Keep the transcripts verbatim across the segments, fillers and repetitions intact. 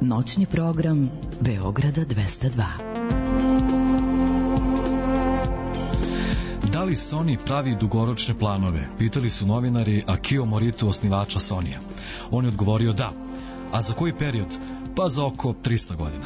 noćni program Beograda dvesta dva. Da li Sony pravi dugoročne planove? Pitali su novinari Akio Moritu, osnivača Sonija. On je odgovorio da. A za koji period? Pa za oko trista godina.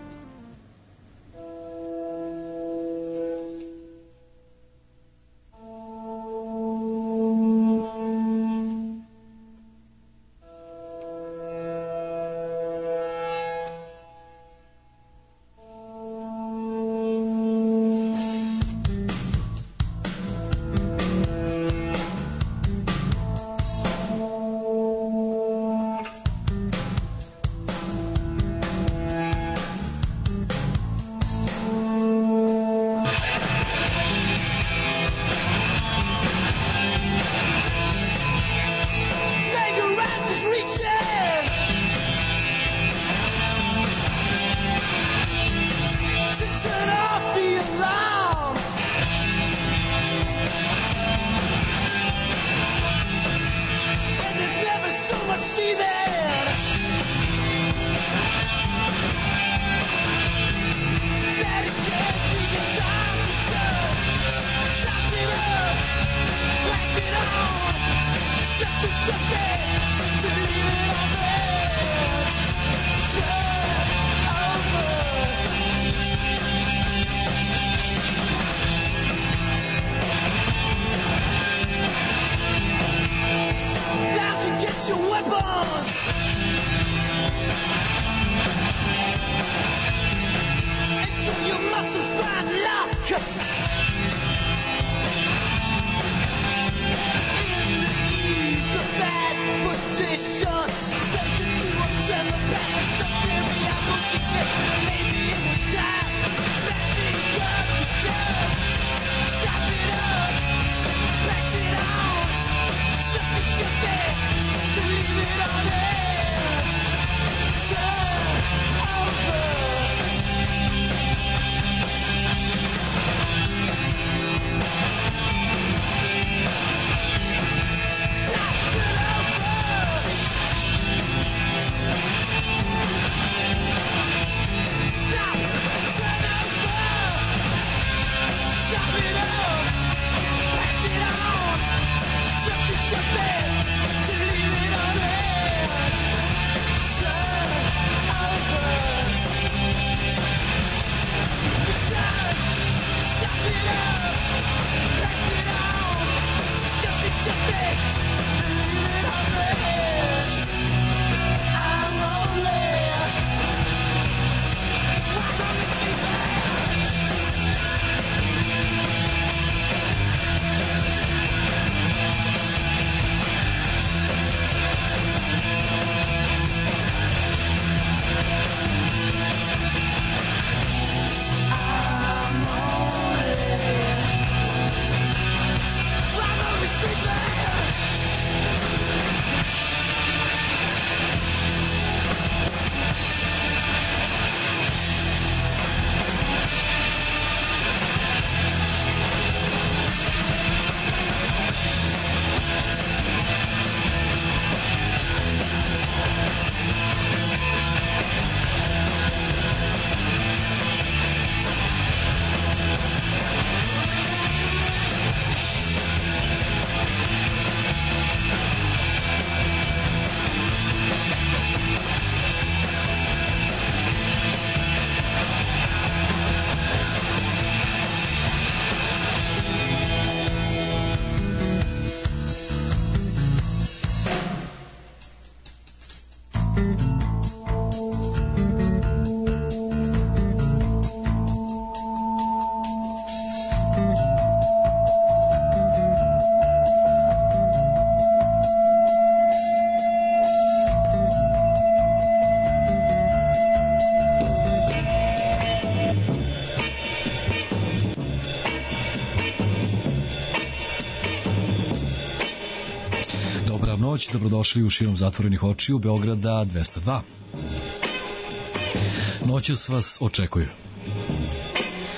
noć, dobrodošli u širom zatvorenih očiju Beograda dvesta dva. Noćas vas očekuju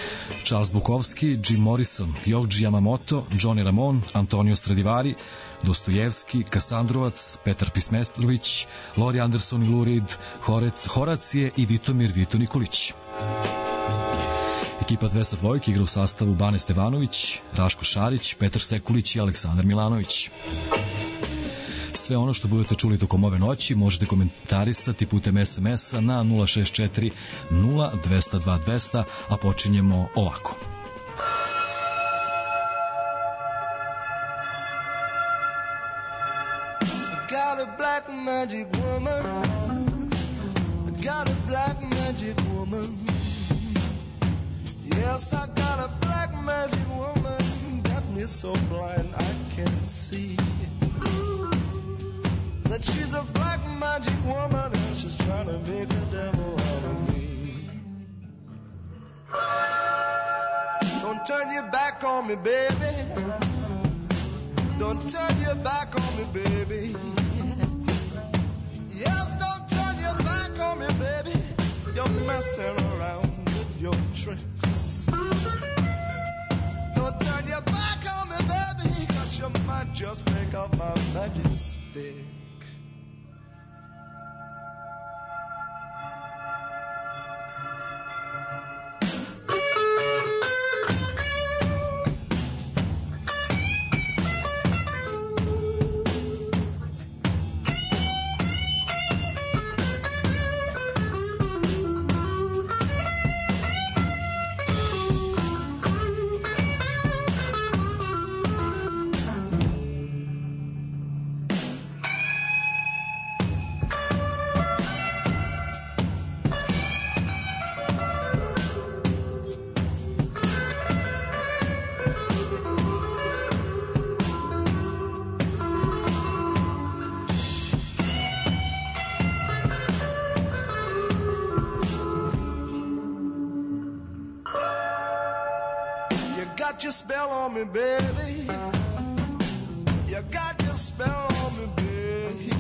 Charles Bukowski, Jim Morrison, Yohji Yamamoto, Johnny Ramone, Antonio Stradivari, Dostojevski, Kasandrovac, Petar Pismetrović, Laurie Anderson i Lou Reed, Horec, Horacije i Vitomir Vito Nikolić. Ekipa dvesta dva igra u sastavu Bane Stevanović, Raško Šarić, Petar Sekulić i Aleksandar Milanović. Sve ono što budete čuli tokom ove noći možete komentarisati putem es em es-a na nula šest četiri nula dva nula dva dva nula nula, a počinjemo ovako. Got a black magic woman, got a black magic woman. Yes, I got a black magic woman, got me so blind I can't see that she's a black magic woman and she's trying to make a devil out of me. Don't turn your back on me, baby. Don't turn your back on me, baby. Yes, don't turn your back on me, baby. You're messing around with your tricks. Don't turn your back on me, baby, 'cause you might just break up my magic stick. Got your spell on me, baby. You got your spell on me, baby.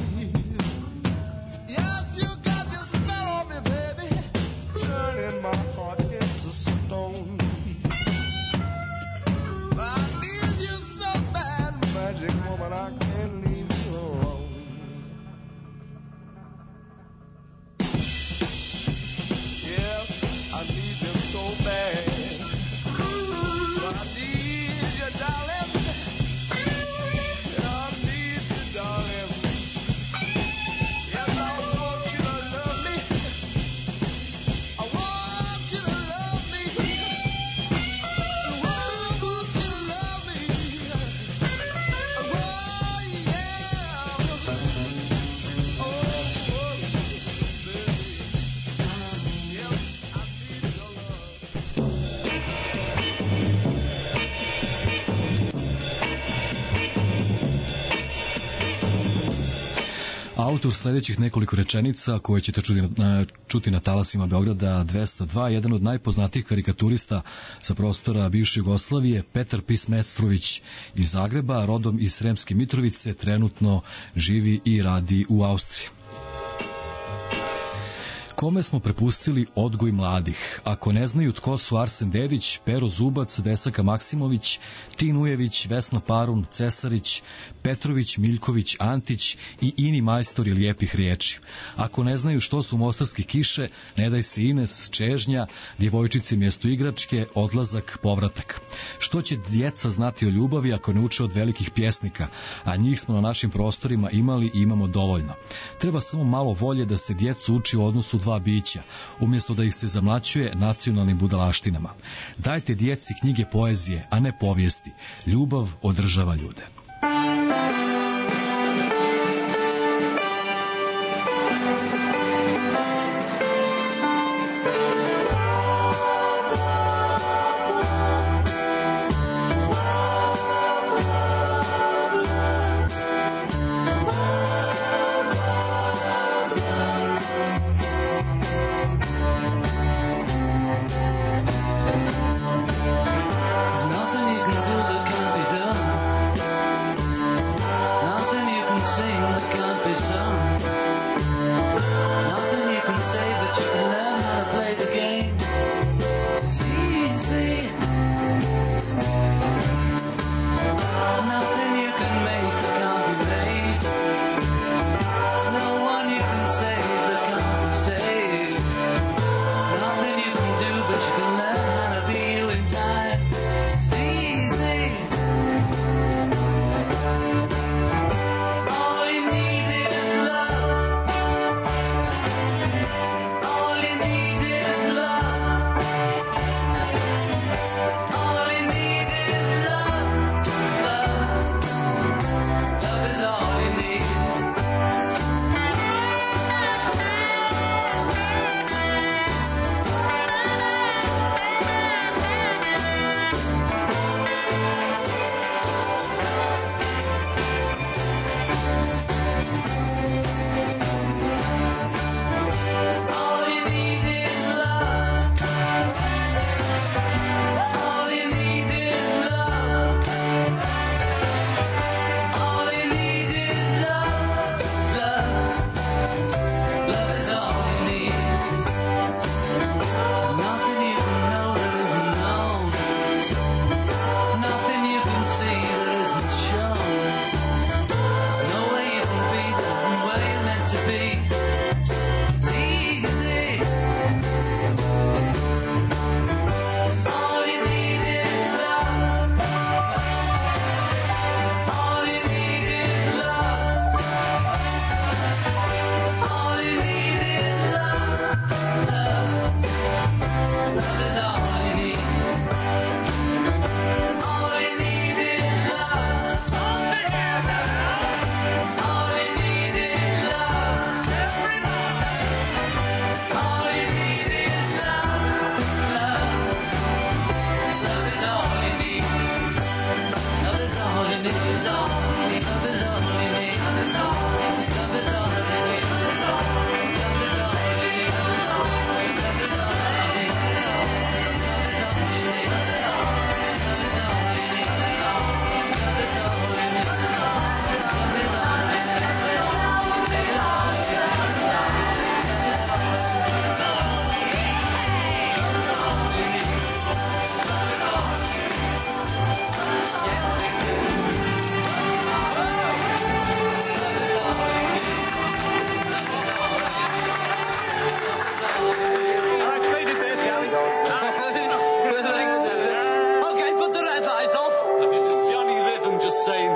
Yes, you got your spell on me, baby. Turning my heart into stone. I need you so bad, magic woman, I can't leave you alone. Yes, I need you so bad. Autor sledećih nekoliko rečenica koje ćete čuti na, čuti na talasima Beograda dvesta dva, jedan od najpoznatijih karikaturista sa prostora bivše Jugoslavije, Petar Pismetrović iz Zagreba, rodom iz Sremske Mitrovice, trenutno živi i radi u Austriji. Kome smo prepustili odgoj mladih? Ako ne znaju tko su Arsen Dedić, Pero Zubac, Vesaka Maksimović, Tin Ujević, Vesna Parun, Cesarić, Petrović, Miljković, Antić i ini majstori lijepih riječi. Ako ne znaju što su mostarske kiše, ne daj se Ines, Čežnja, djevojčice mjesto igračke, odlazak, povratak. Što će djeca znati o ljubavi ako ne uče od velikih pjesnika, a njih smo na našim prostorima imali i imamo dovoljno. Treba samo malo volje da se djecu uči u odnosu dva bića, umjesto da ih se zamlaćuje nacionalnim budalaštinama. Dajte djeci knjige poezije, a ne povijesti. Ljubav održava ljude. Nothing you can do that can't be done.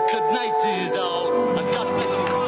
Good night to you all, and God bless you.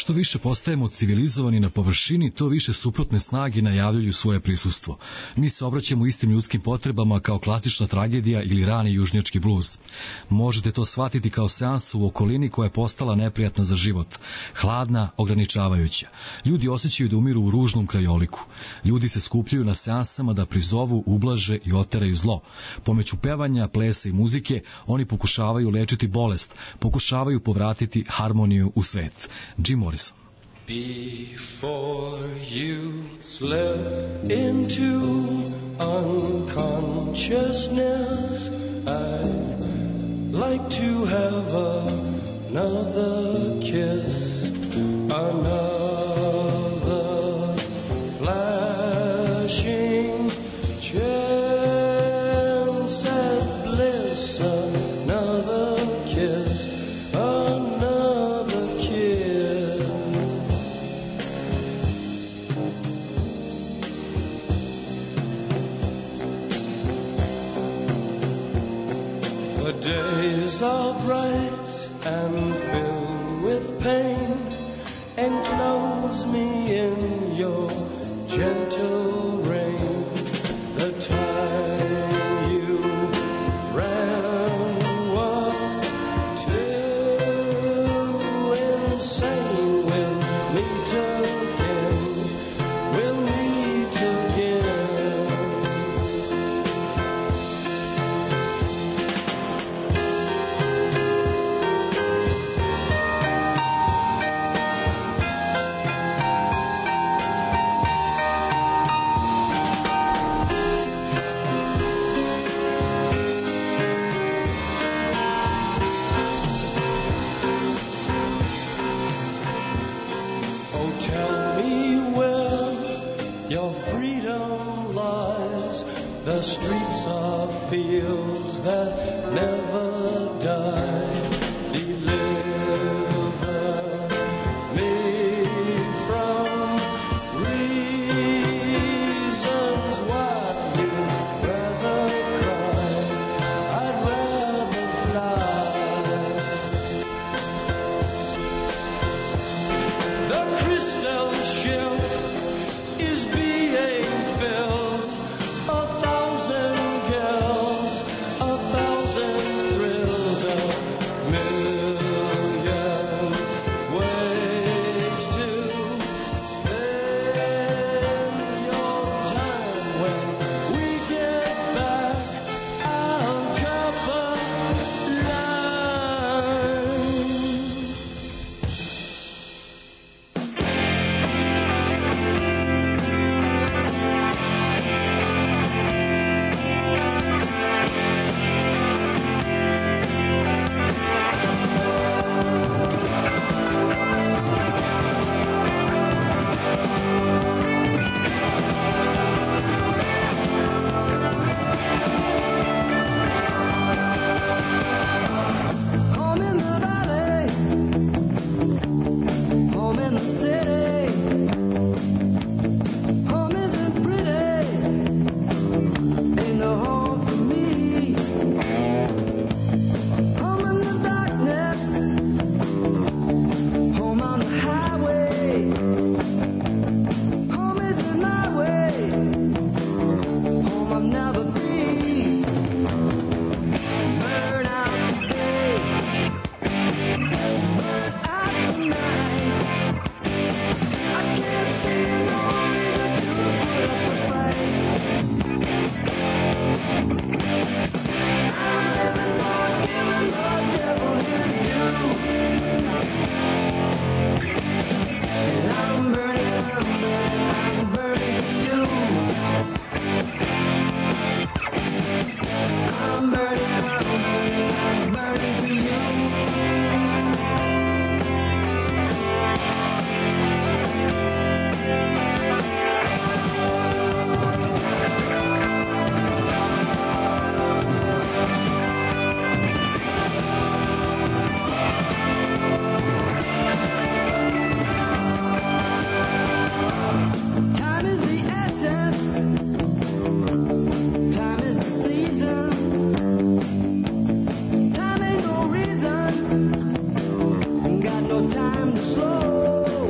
Što više postajemo civilizovani na površini, to više suprotne snage najavljuju svoje prisustvo. Mi se obraćamo istim ljudskim potrebama kao klasična tragedija ili rani južnjački bluz. Možete to shvatiti kao seansu u okolini koja je postala neprijatna za život, hladna, ograničavajuća. Ljudi osjećaju da umiru u ružnom krajoliku. Ljudi se skupljaju na seansama da prizovu, ublaže i oteraju zlo. Pomoću pevanja, plesa i muzike oni pokušavaju lečiti bolest, pokušavaju povratiti harmoniju u svet. Jim Morrison. Before you slip into unconsciousness, I'd like to have another kiss, another flashing chance at bliss, another kiss, another kiss. The days are bright and filled with pain. Enclose me in your gentle rain. The time you ran was too insane. We'll meet again. We'll meet again. Oh, tell me where your freedom lies. The streets are fields that never die. Deliver me from reasons why you'd rather cry. I'd rather fly. The crystal ship is being filled. A thousand girls, a thousand thrills, a million ways to spend your time. When we get back, I'll drop a line. Home in the valley, home in the city. Home isn't pretty, ain't no home for me. Home in the darkness, home on the highway. Home isn't my way, home I'll never be. Burn out the day, burn out the night. I can't see no reason to put up a fight. I'm living for giving the devil his due. And I'm burning, I'm burning, I'm burning for you. I'm burning, I'm burning, I'm burning for you. Time is the essence, time is the season. Time ain't no reason, got no time to slow.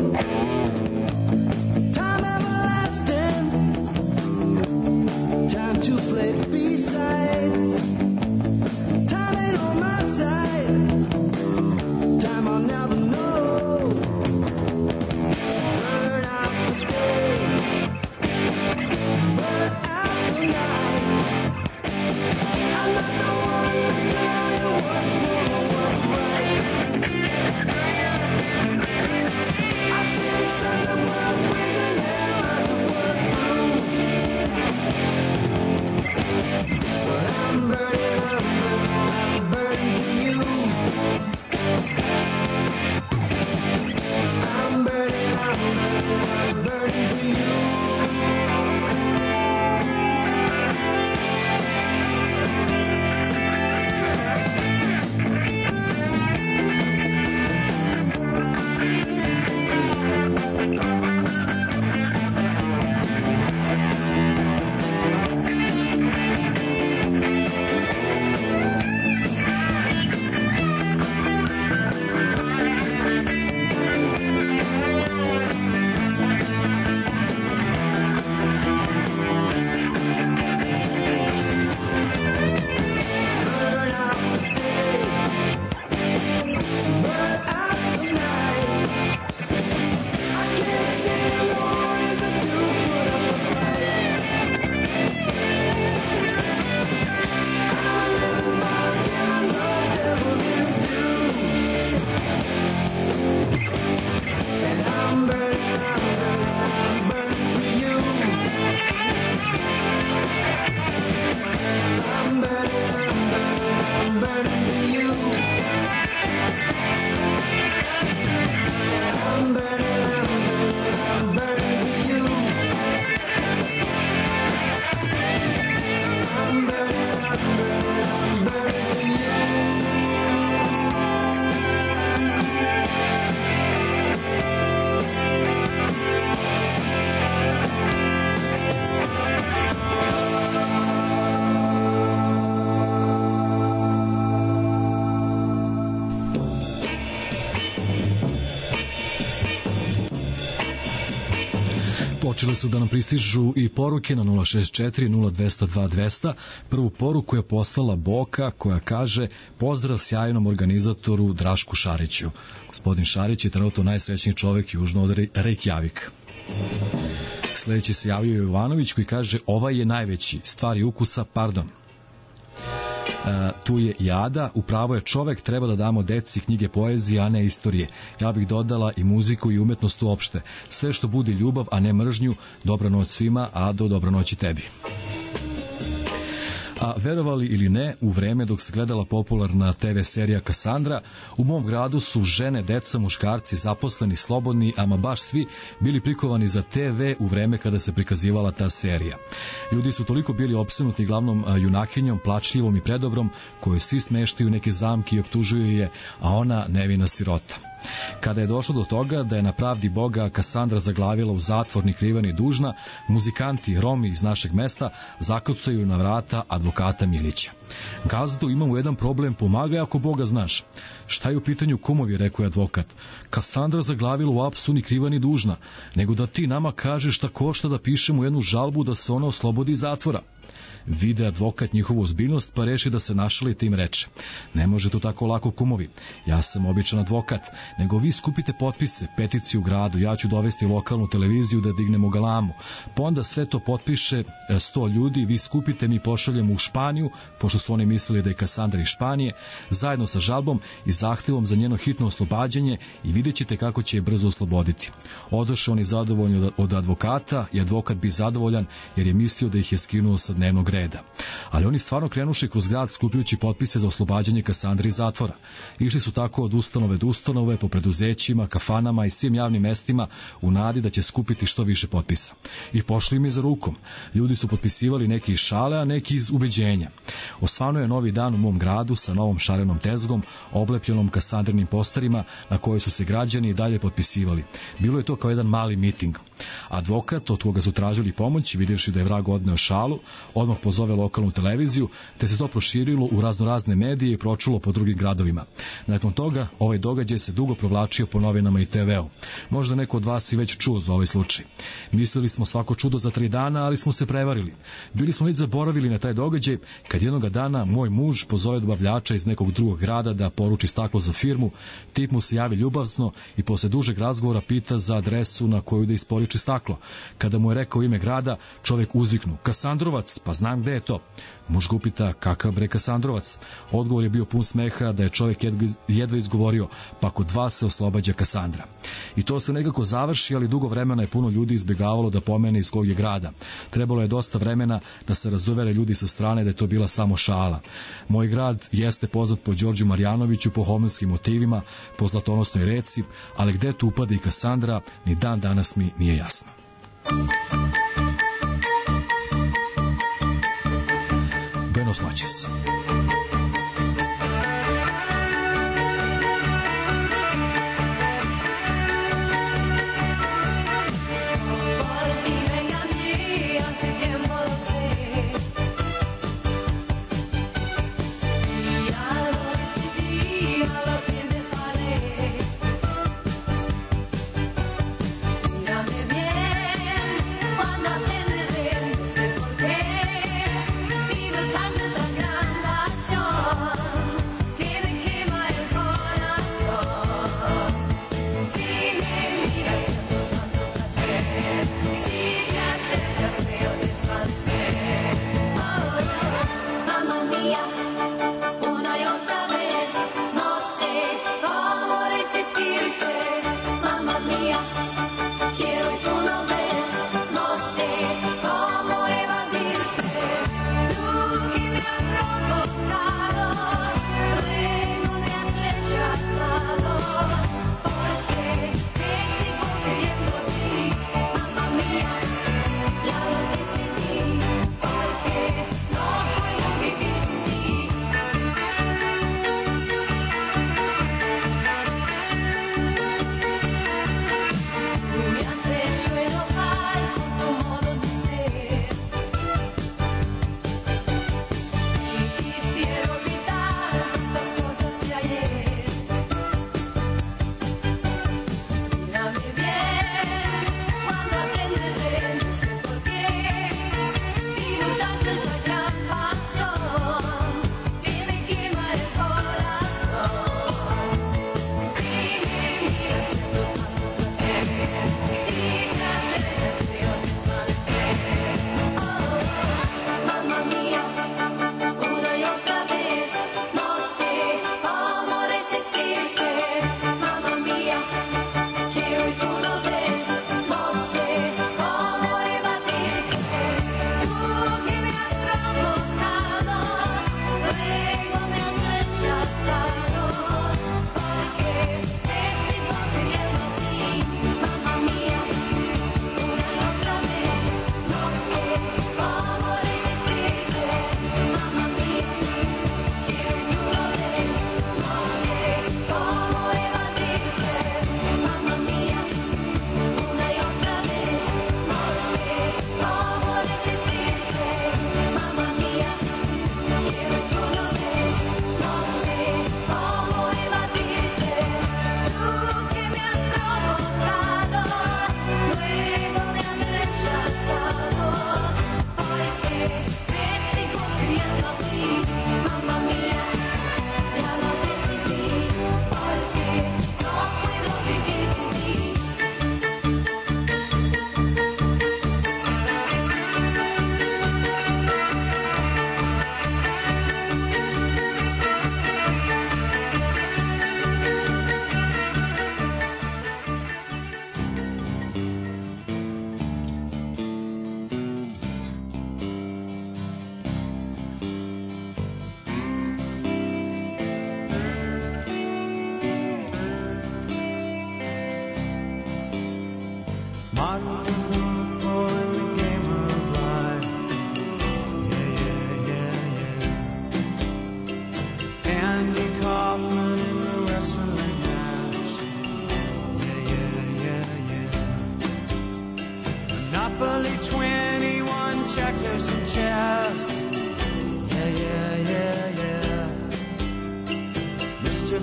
Počele su da nam pristižu i poruke na nula šest četiri nula dva zero dva dva zero zero. Prvu poruku je poslala Boka koja kaže: pozdrav sjajnom organizatoru Drašku Šariću. Gospodin Šarić je trenutno najsrećniji čovek južno od Reykjavika. Sledeći se javio Jovanović koji kaže: ovaj je najveći, stvari ukusa, pardon. Uh, tu je i Ada, upravo je čovek, treba da damo deci knjige poezije, a ne istorije. Ja bih dodala i muziku i umetnost uopšte. Sve što budi ljubav, a ne mržnju. Dobra noć svima, Ado, dobra noć i tebi. A verovali ili ne, u vreme dok se gledala popularna te ve serija Kassandra, u mom gradu su žene, deca, muškarci, zaposleni, slobodni, ama baš svi bili prikovani za te ve u vreme kada se prikazivala ta serija. Ljudi su toliko bili opsednuti glavnom junakinjom, plačljivom i predobrom, koju svi smeštaju neke zamke i optužuju je, a ona nevina sirota. Kada je došlo do toga da je na pravdi Boga Kassandra zaglavila u zatvor ni kriva ni dužna, muzikanti Romi iz našeg mesta zakucaju na vrata advokata Milića. Gazdo, imamo jedan problem, pomagaj ako Boga znaš. Šta je u pitanju, kumovi, rekao je advokat. Kassandra zaglavila u apsu ni kriva ni dužna, nego da ti nama kažeš šta košta da pišemo jednu žalbu da se ona oslobodi iz zatvora. Vide advokat njihovu ozbiljnost pa reši da se našali te im reče: ne može to tako lako, kumovi, ja sam običan advokat, nego vi skupite potpise, peticiju u gradu, ja ću dovesti lokalnu televiziju da dignemo galamu, pa onda sve to potpiše sto ljudi, vi skupite, mi pošaljemo u Španiju, pošto su oni mislili da je Kassandra iz Španije, zajedno sa žalbom i zahtevom za njeno hitno oslobađanje i vidjet ćete kako će je brzo osloboditi. Odoše oni zadovoljni od advokata i advokat bi zadovoljan jer je mislio da ih je skinuo sa dnevnog reda. Ali oni stvarno krenuši kroz grad skupljujući potpise za oslobađanje Kassandre iz zatvora. Išli su tako od ustanove do ustanove, po preduzećima, kafanama i svim javnim mestima u nadi da će skupiti što više potpisa. I pošli im je za rukom. Ljudi su potpisivali neki iz šale, a neki iz ubeđenja. Osvano je novi dan u mom gradu sa novom šarenom tezgom, oblepljenom Kassandrinim posterima na kojoj su se građani i dalje potpisivali. Bilo je to kao jedan mali miting. Advokat, od koga su tražili pomoć, vidjevši da je vrag odneo šalu, odmah pozove lokalnu televiziju, te se to proširilo u raznorazne medije i pročulo po drugim gradovima. Nakon toga, ovaj događaj se dugo provlačio po novinama i te veu. Možda neko od vas i već čuo za ovaj slučaj. Mislili smo svako čudo za tri dana, ali smo se prevarili. Bili smo već zaboravili na taj događaj, kad jednoga dana moj muž pozove dobavljača iz nekog drugog grada da poruči staklo za firmu, tip mu se javi ljubavno i posle dužeg razgovora pita za adresu na koju da isporuči staklo. Kada mu je rekao ime grada, čovjek uzviknu: Kassandrovac, pa znam gde je to. Muž ga upita: kakav bre Kassandrovac? Odgovor je bio pun smeha da je čovjek jedva izgovorio: pa kod vas se oslobađa Kassandra. I to se nekako završi, ali dugo vremena je puno ljudi izbjegavalo da pomene iz kog je grada. Trebalo je dosta vremena da se razuvere ljudi sa strane da je to bila samo šala. Moj grad jeste poznat po Đorđu Marjanoviću, po homenskim motivima, po zlatonosnoj reci, ali gde tu upada i Kassandra, ni dan danas mi nije jasno. Buenos noches. Cuando te enredé, no sé por qué, mi tan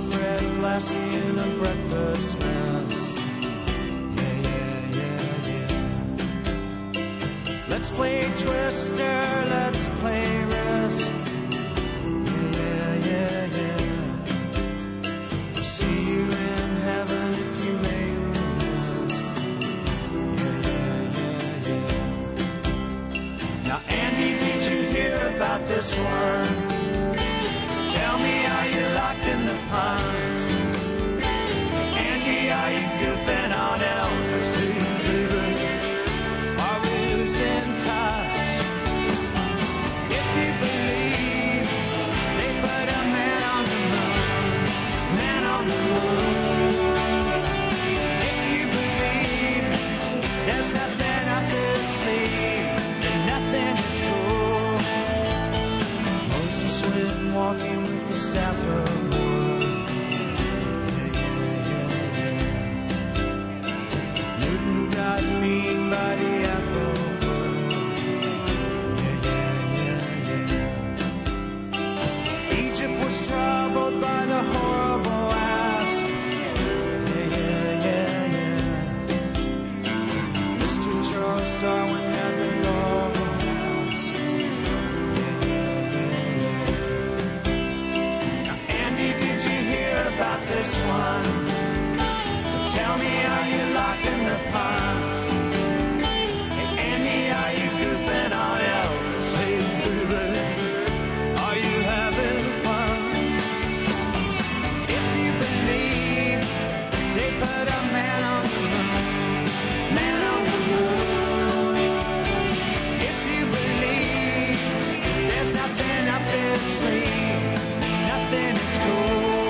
cornbread lassie in a breakfast mess. Yeah, yeah, yeah, yeah. Let's play Twister, let's play Risk. Yeah, yeah, yeah. I'll see you in heaven if you make me miss. Yeah, yeah, yeah, yeah. Now, Andy, did you hear about this one? Tell me, are you locked in the pond? Andy, are you goofing on Elvis too, baby? Are we losing touch? If you believe they put a man on the moon, man on the moon. If you believe there's nothing up his sleeve, then nothing is cool. Moses went walking with the staff of wood. Yeah, yeah, yeah, yeah. Newton got beat by the apple wood. Yeah, yeah, yeah, yeah. Egypt was troubled by the horrible asp. Yeah, yeah, yeah, yeah. Mister Charles Darwin had the global mask. Yeah, yeah, yeah, yeah. Andy, did you hear about this one? Tell me, are you locked in the pond? Hey, Andy, are you goofing on Elvis? Hey, baby, are you having fun? If you believe they put a man on the moon, man on the moon. If you believe there's nothing up his sleeve, nothing is cool.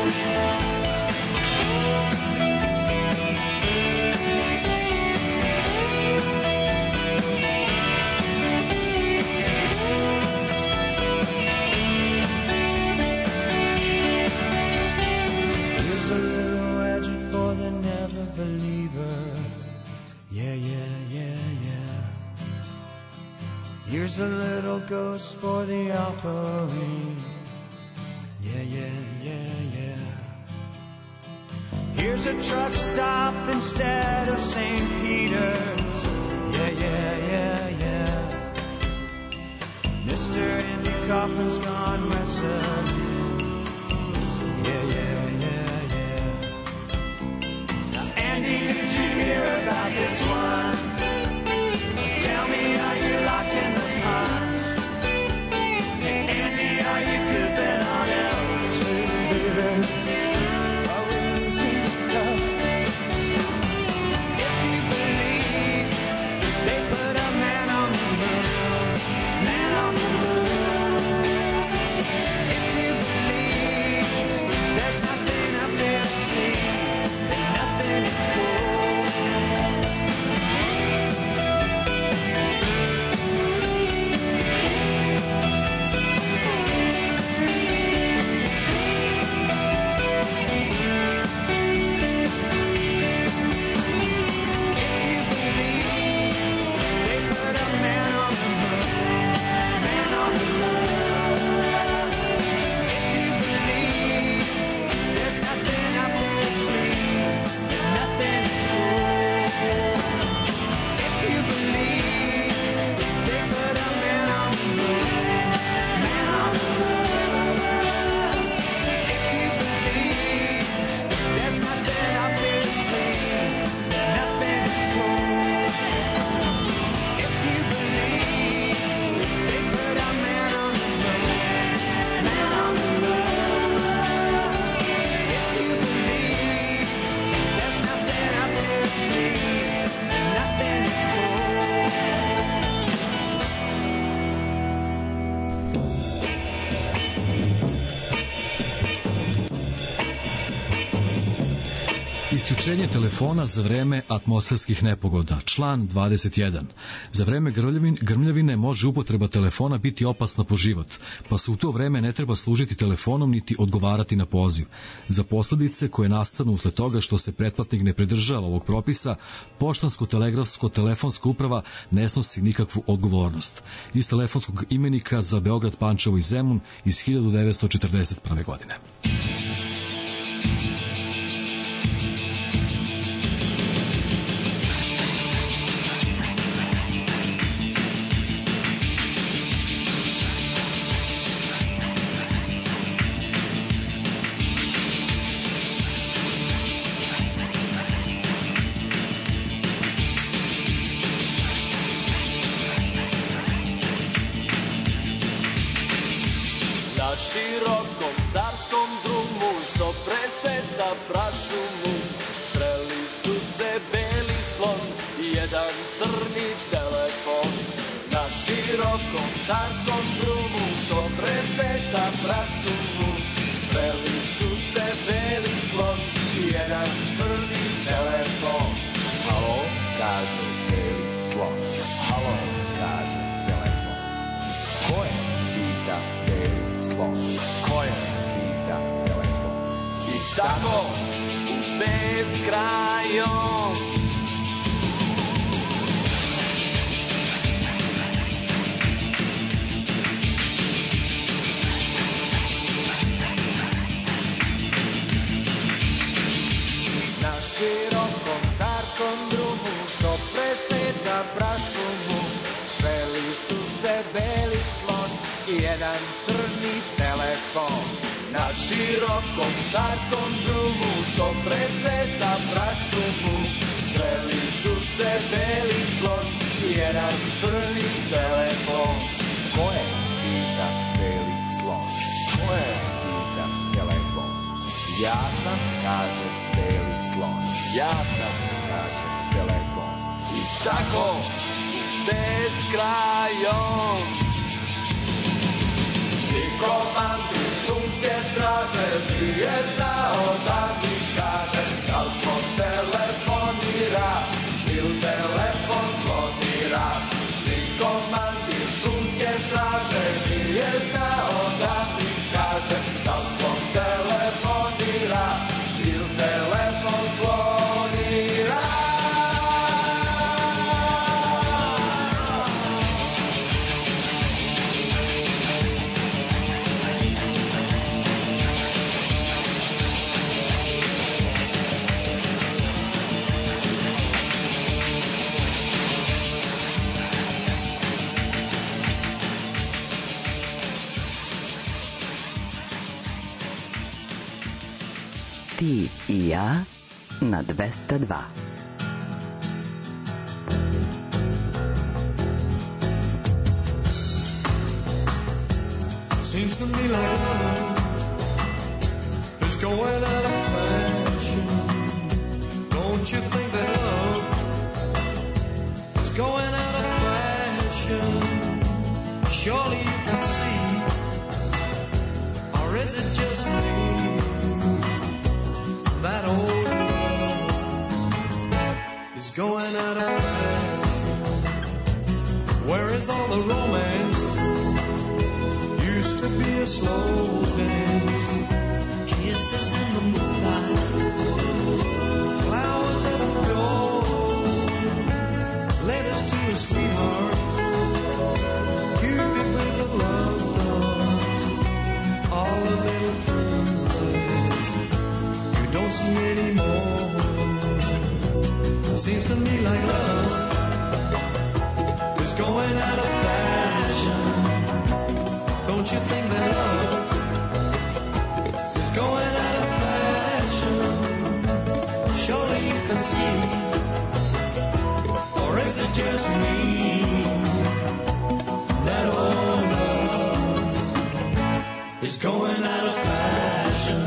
Here's a little legend for the never believer. Yeah, yeah, yeah, yeah. Here's a little ghost for the offering. Yeah, yeah, yeah, yeah. Here's a truck stop instead of Saint Peter's. Yeah, yeah, yeah, yeah. Mister Andy Kaufman's gone wrestling. Yeah, yeah, yeah, yeah. Now, Andy, did you hear about this one? Tell me, are you locked in the pond? Hey, Andy, are you goofing on Elvis too, baby? Are we losing touch? If you believe they put a man on the moon, man on the moon. If you believe there's nothing up their sleeve, then nothing is cool. Isključenje telefona za vreme atmosferskih nepogoda. Član dvadeset jedan. Za vreme grmljavine, grmljavine može upotreba telefona biti opasna po život, pa se u to vreme ne treba služiti telefonom niti odgovarati na poziv. Za posledice koje nastanu usled toga što se pretplatnik ne pridržava ovog propisa, poštansko-telegrafsko-telefonska uprava ne snosi nikakvu odgovornost. Iz telefonskog imenika za Beograd, Pančevo i Zemun iz hiljadu devetsto četrdeset prve. godine. prašumu, sreli su se beli slon i jedan crni telefon. Na širokom carskom drumu što preseca prašumu, sreli su se beli slon i jedan crni telefon. Halo, kaže beli slon. Halo, kaže telefon. Ko je? Pita beli slon. Ko je? Pita telefon. I tako u beskrajom na širokom carskom drumu što preseca prašumu, sreli su se beli slon i jedan crni telefon. Na širokom carskom drumu što preseca prašumu, sreli su se beli slon i jedan crni telefon. Ko je? Pita beli slon. Ko je? Pita telefon. Ja sam, kaže beli slon. Ja sam, kaže telefon. I tako beskrajom i komandir šumske straže nije znao da mi kaže da li smo telefonira ili telefon zvonira. I komandir šumske straže nije znao da mi kaže da li smo telefonira ili telefon zvonira. Ti i ja na dvesta dva. Seems to me like love is going out of fashion. Don't you think that love is going out of fashion? Surely you can see, or is it just me? That old love is going out of fashion. Where is all the romance? Used to be a slow dance, kisses in the moonlight, flowers at the door, letters to a sweetheart, Cupid with a love dart, all the little things that you don't see anymore. Seems to me like love is going out of fashion. Don't you think that love is going out of fashion? Surely you can see, or is it just me? That old love is going out of fashion.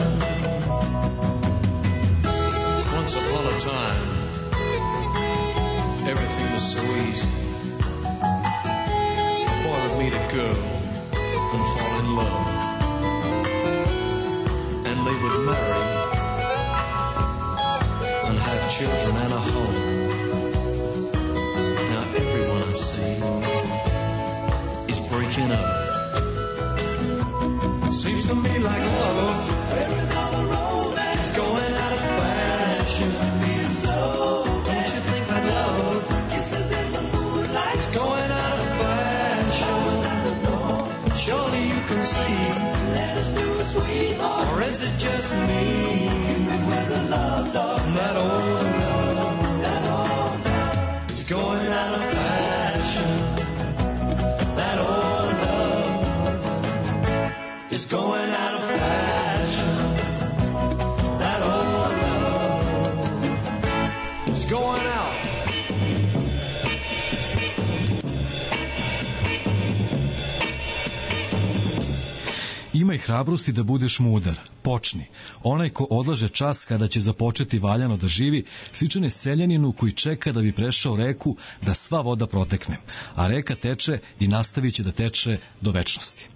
Once upon a time, everything was so easy. A boy would meet a girl and fall in love, and they would marry and have children and a home. Now everyone I see is breaking up. Seems to me like love is going out of fashion. Don't you think that love is going out of fashion? Surely you can see, or is it just me? That old love is going out of fashion. That old love is going out of fashion. That old love is going out. Imaj hrabrosti da budeš mudar, počni. Onaj ko odlaže čas kada će započeti valjano da živi, sličan je seljaninu koji čeka da bi prešao reku da sva voda protekne, a reka teče i nastavit će da teče do večnosti.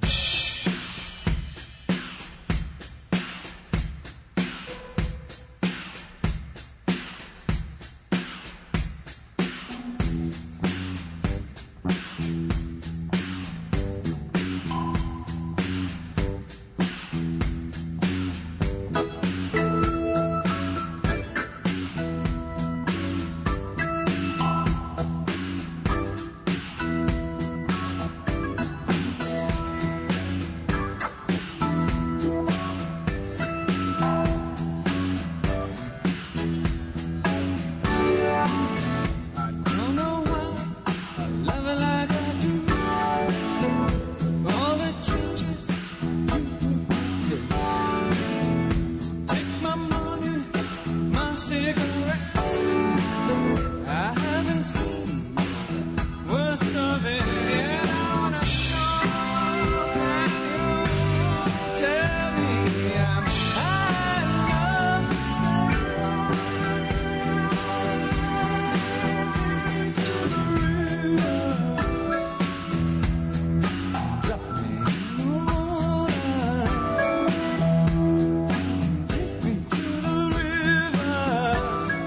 Take me to the river.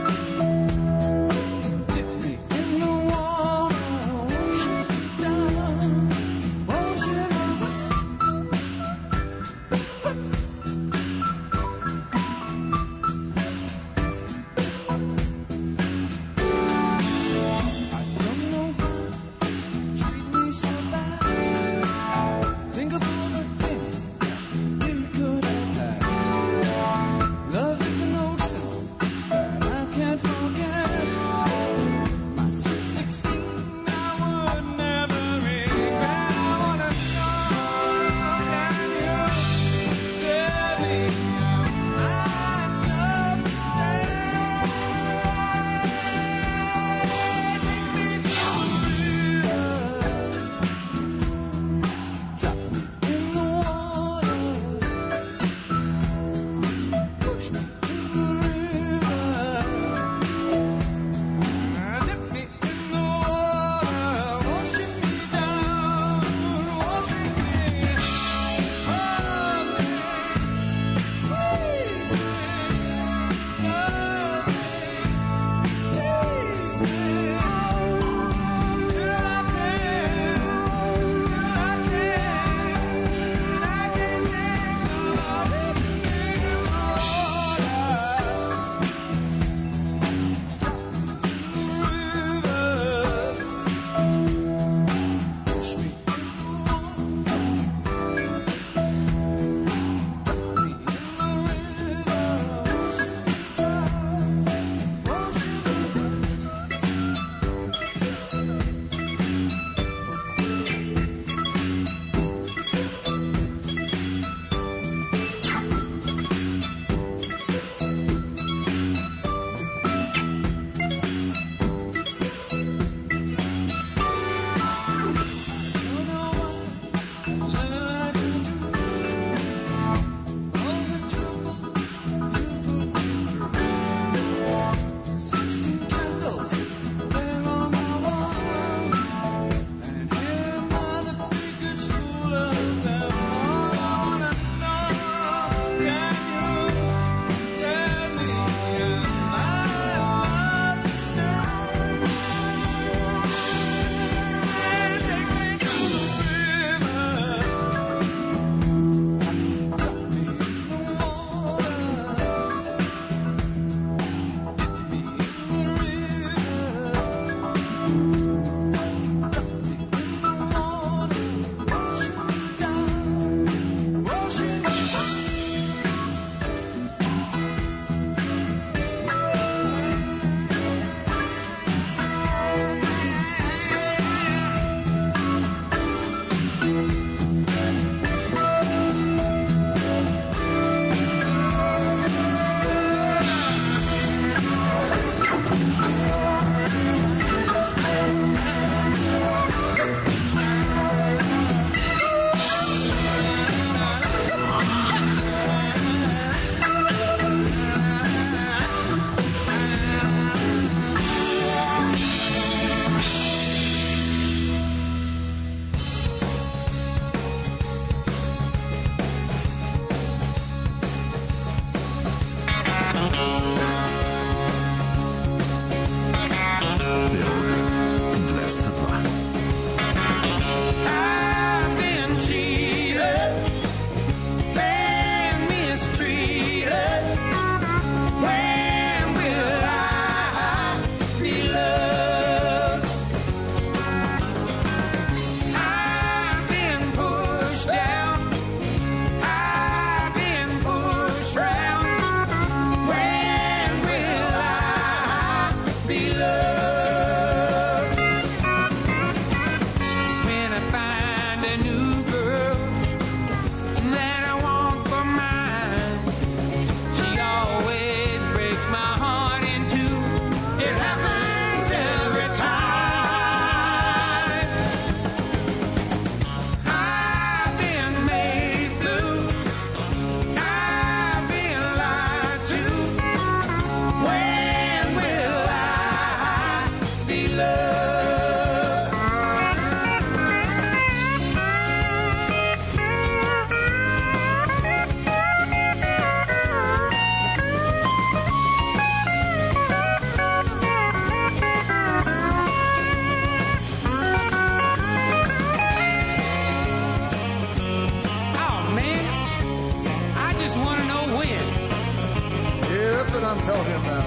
I'm talking about.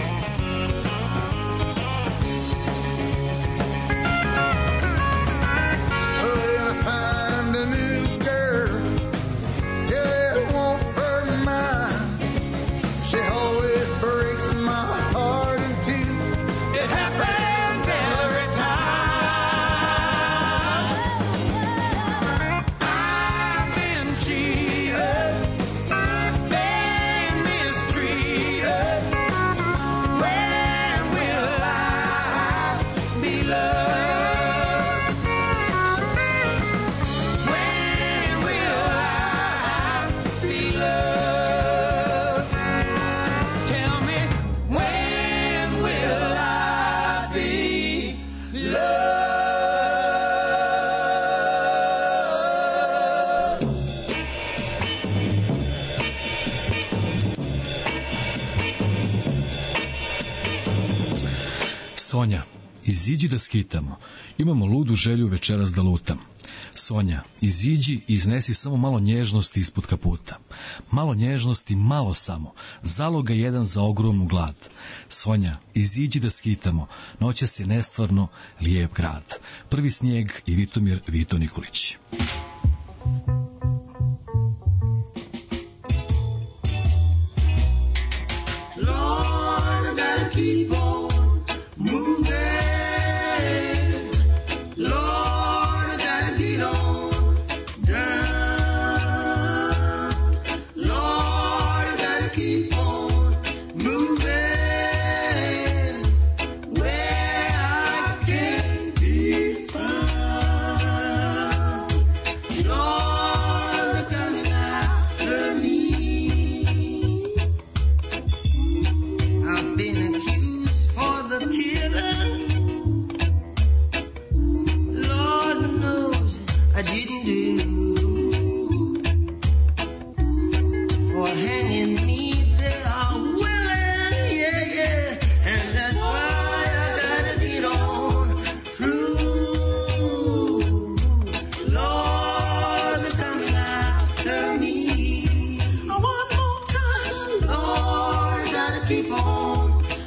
When I find a new girl, yeah, it won't for mine. She always breaks my heart in two. It happens every time. I've been cheated, been mistreated. When will I be loved? When will I be loved? Tell me, when will I be loved? Sonja, iziđi da skitamo. Imamo ludu želju večeras da lutam. Sonja, iziđi i iznesi samo malo nježnosti ispod kaputa. Malo nježnosti, malo samo. Zaloga jedan za ogromnu glad. Sonja, iziđi da skitamo. Noćas je nestvarno lijep grad. Prvi snijeg i Vitomir Vito Nikolić. Lord, I gotta keep on moving. Lord, I gotta get on down. Lord, I gotta keep on moving where I can be found. Lord, they're coming after me. I've been accused for the killing. Lord knows I didn't do. For hanging me, they are willing, yeah, yeah. And that's why I gotta get on through. Lord, they're coming after me. One more time, Lord, I gotta keep on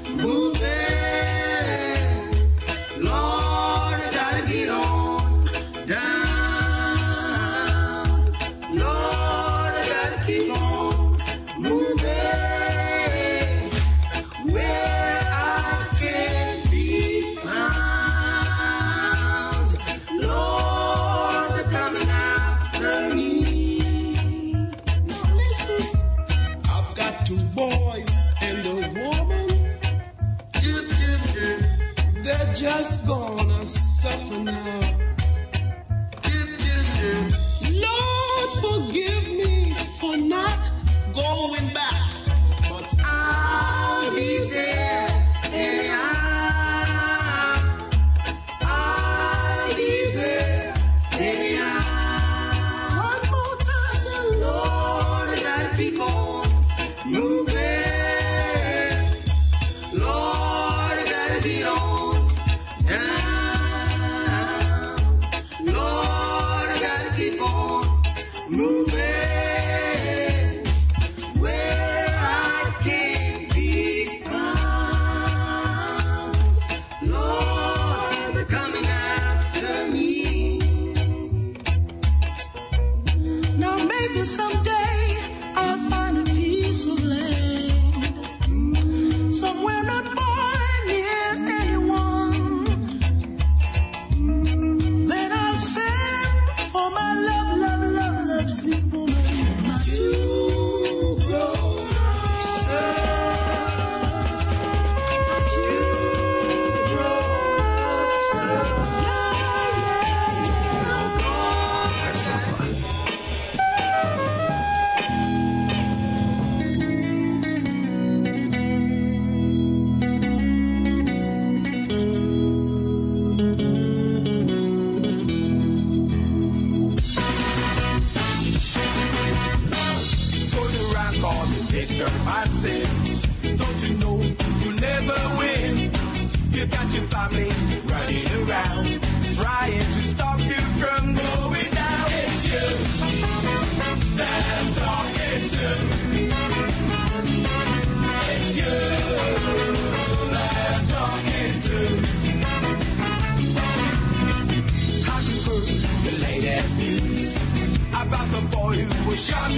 moving. Lord, I gotta get on down. Lord, I gotta keep on moving where I can be found. Lord, they're coming after me. Now listen, I've got two boys and a woman. Dip, dip, dip. They're just gonna suffer now. Dip, dip, dip. Lord, forgive me for not going back, but I'll be there anyhow. I'll be there anyhow. One more time, Lord, I gotta keep on moving. Lord, I gotta get on down.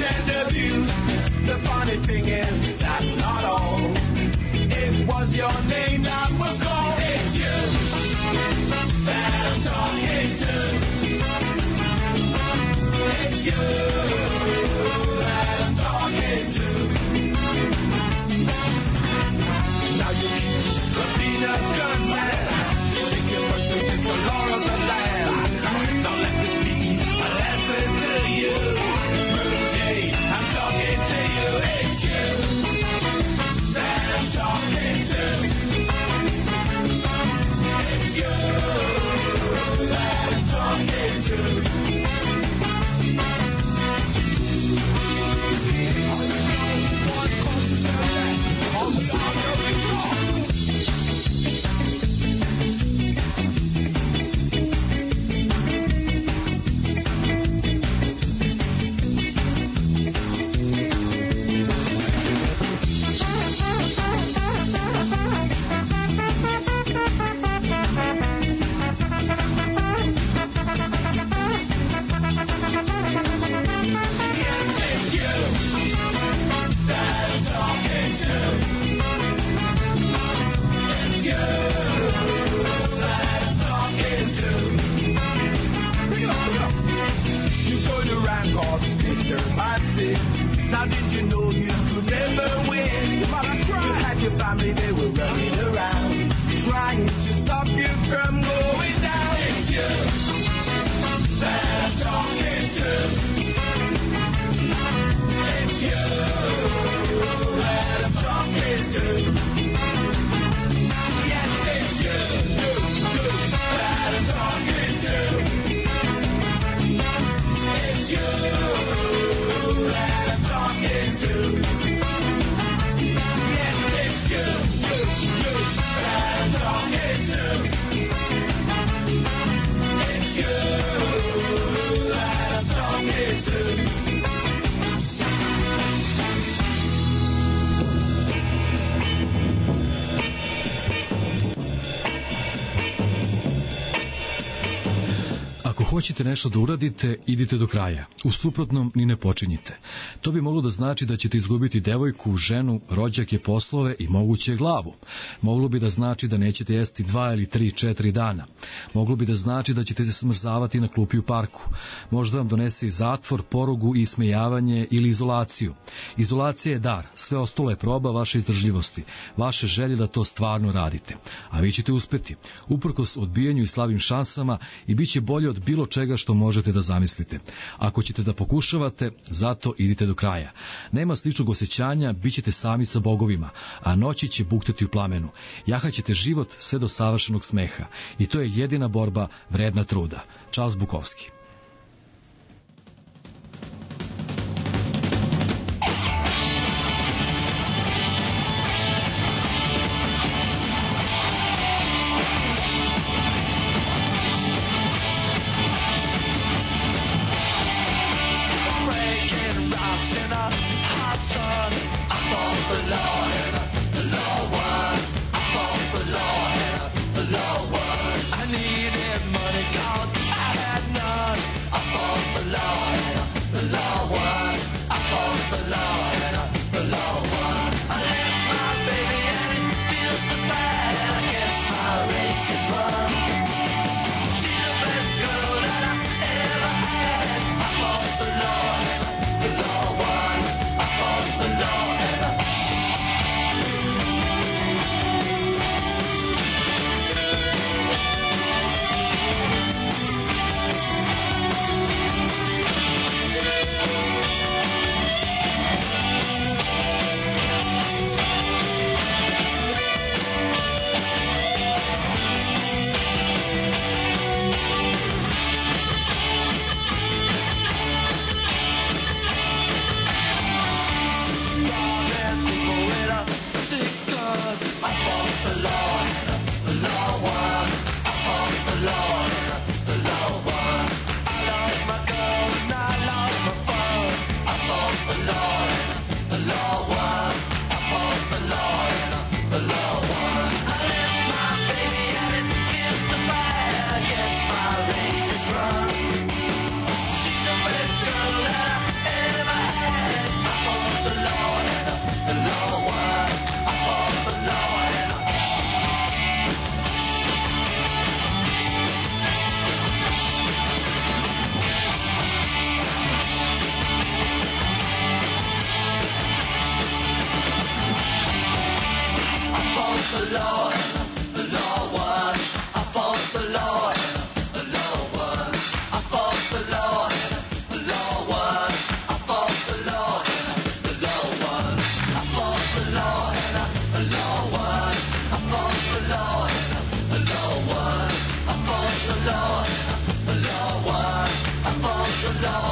and abuse. The funny thing is, that's not all. It was your name that was called. It's you that I'm talking to. It's you that I'm talking to. Now you accused of being a gunman. Take your first look to the laurels of land. Now let this be a lesson to you. Blue Jay, I'm talking to you. It's you that I'm talking to. It's you that I'm talking to. Now did you know you could never win? You had your family, they were running around, trying to stop you from going down. It's you that I'm talking to. It's you that I'm talking to. Yes, it's you, you, you that I'm talking to. It's you that I'm talking to. Yes, it's you, you, you that I'm talking to. It's you that I'm talking to. Ako hoćete nešto da uradite, idite do kraja. U suprotnom, ni ne počinjite. To bi moglo da znači da ćete izgubiti devojku, ženu, rođake, poslove i moguće glavu. Moglo bi da znači da nećete jesti dva ili tri, četiri dana. Moglo bi da znači da ćete se smrzavati na klupi u parku. Možda vam donese i zatvor, porugu i ismejavanje ili izolaciju. Izolacija je dar, sve ostalo je proba vaše izdržljivosti, vaše želje da to stvarno radite. A vi ćete uspeti, uprkos odbijanju i slabim šansama, i bit će bolje od bilo čega što možete da zamislite. Ako ćete da pokušavate, zato idite do kraja. Nema sličnog osjećanja, bit ćete sami sa bogovima, a noći će buktati u plamenu. Jahaćete život sve do savršenog smeha. I to je jedina borba vredna truda. Charles Bukowski. I needed money, 'cause I had none. the law, the law was. I fought the law, the law was. I fought the law, the law was. I fought the law, the law was. I fought the law, the law was. I fought the law, the law was. I fought the law, the law was. I fought the law.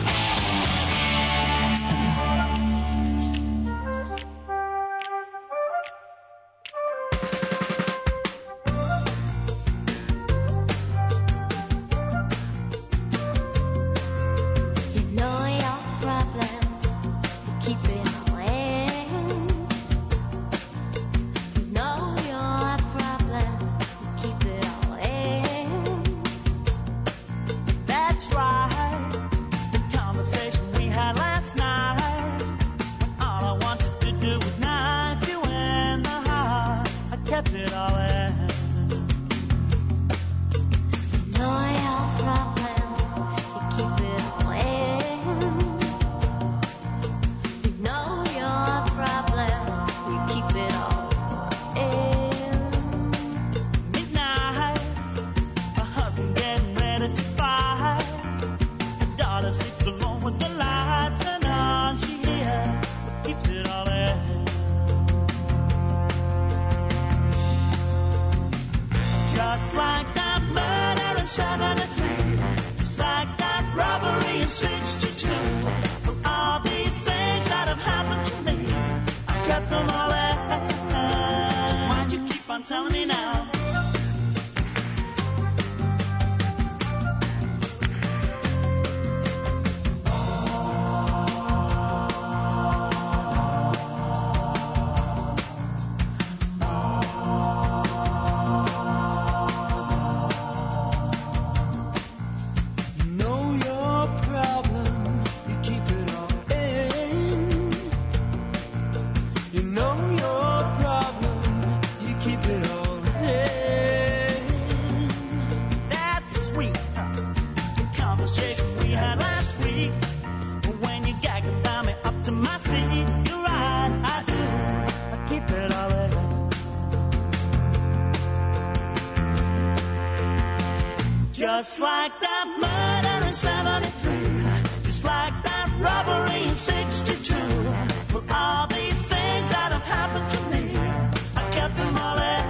Just like that murder in seventy-three, just like that robbery in sixty-two. For all these things that have happened to me, I kept them all in.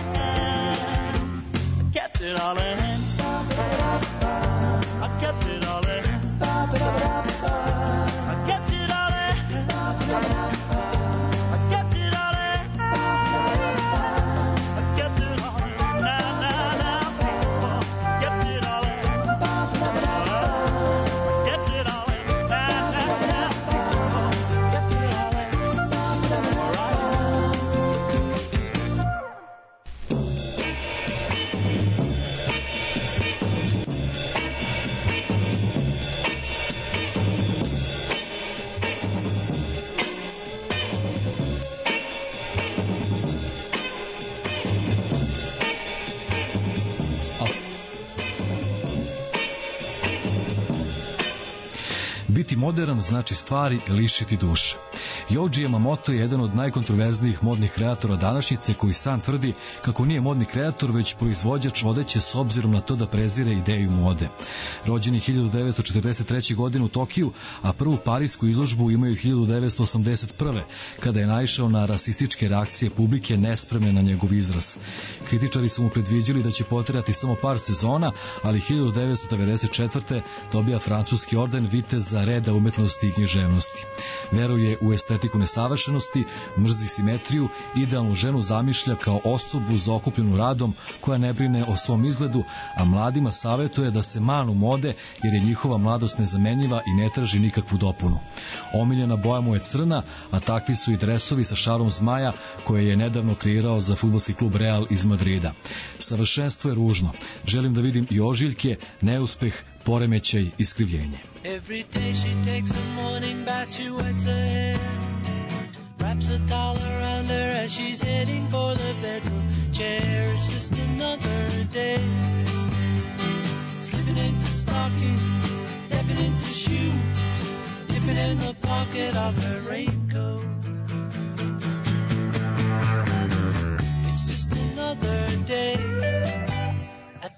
I kept it all in. I kept it all in. I kept it all in. I kept it all in. I kept it all in. Nah, nah, nah. Kept it all in. Kept it all in. Nah, nah, nah. Kept it all in. All right. Biti modern znači stvari lišiti duše. Yohji Yamamoto je jedan od najkontroverznijih modnih kreatora današnjice koji sam tvrdi kako nije modni kreator već proizvođač odeće s obzirom na to da prezire ideju mode. Rođen je hiljadu devetsto četrdeset treće. godine u Tokiju, a prvu parijsku izložbu imaju hiljadu devetsto osamdeset prve. kada je naišao na rasističke reakcije publike nespremne na njegov izraz. Kritičari su mu predviđali da će potrajati samo par sezona, ali hiljadu devetsto devedeset četvrte. dobija francuski orden viteza reda umetnosti i književnosti. Veruje u estetiku nesavršenosti, mrzi simetriju, idealnu ženu zamišlja kao osobu zaokupljenu radom koja ne brine o svom izgledu, a mladima savetuje da se manu mode jer je njihova mladost nezamenjiva i ne traži nikakvu dopunu. Omiljena boja mu je crna, a takvi su i dresovi sa šarom zmaja koje je nedavno kreirao za fudbalski klub Real iz Madrida. Savršenstvo je ružno. Želim da vidim i ožiljke, neuspeh, poremećaj, iskrivljenje. Every day she takes a morning bath, she wets her hair, wraps a towel around her as she's heading for the bedroom chair. It's just another day, slipping into stockings, stepping into shoes, dipping in the pocket of her raincoat. It's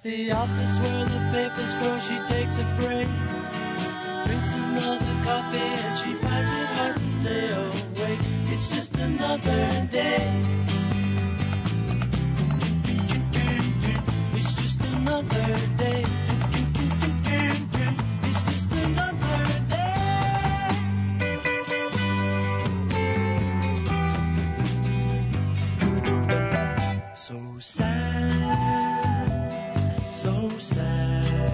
the office where the papers grow, she takes a break, drinks another coffee, and she finds it hard to stay awake. It's just another day. It's just another day. It's just another day. So sad, so sad.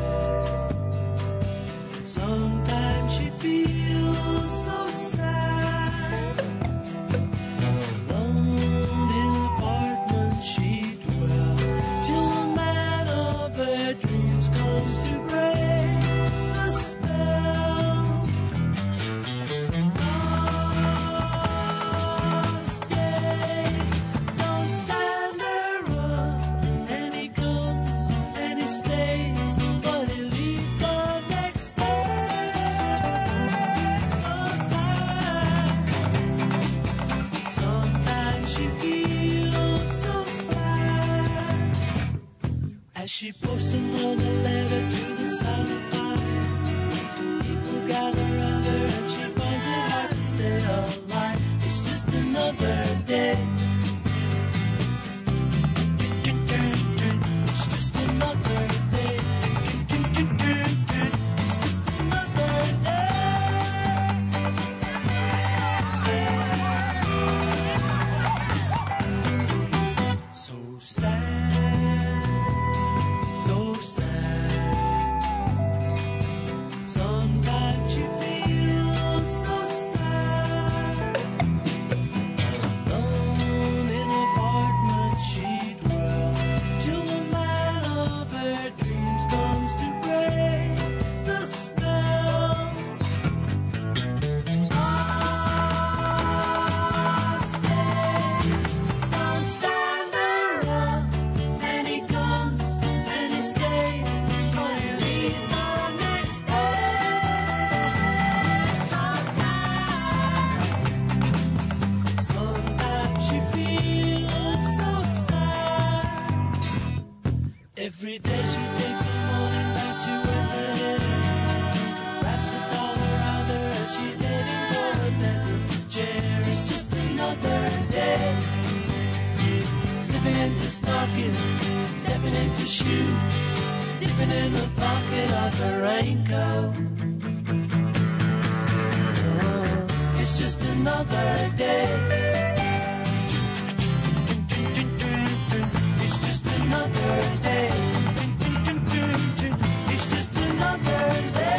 Sometimes she feels so sad. Alone in an apartment she dwells, till the man of her dreams comes to break the spell. Oh, stay, don't stand there, run. And he comes and he stays, but he leaves the next day. So sad. Sometimes she feels so sad as she posts another letter to the silent fire. People gather around her and she finds it hard to stay alive. It's just another day. It's just another day. It's just another day. So sad, so sad. Sometimes you feel so sad. Alone in an apartment she dwells, till the man of her dreams comes to break the spell. Ah, stay, don't stand around. And he comes and he stays, but he leaves the next day. So sad. Sometimes she feels so sad. Every day she takes a morning bath, she wears her hair, wraps a towel around her as she's heading for her bedroom chair. It's just another day. Slipping into stockings, stepping into shoes, dipping in the pocket of her raincoat. Oh, it's just another day. It's just another day. It's just another day.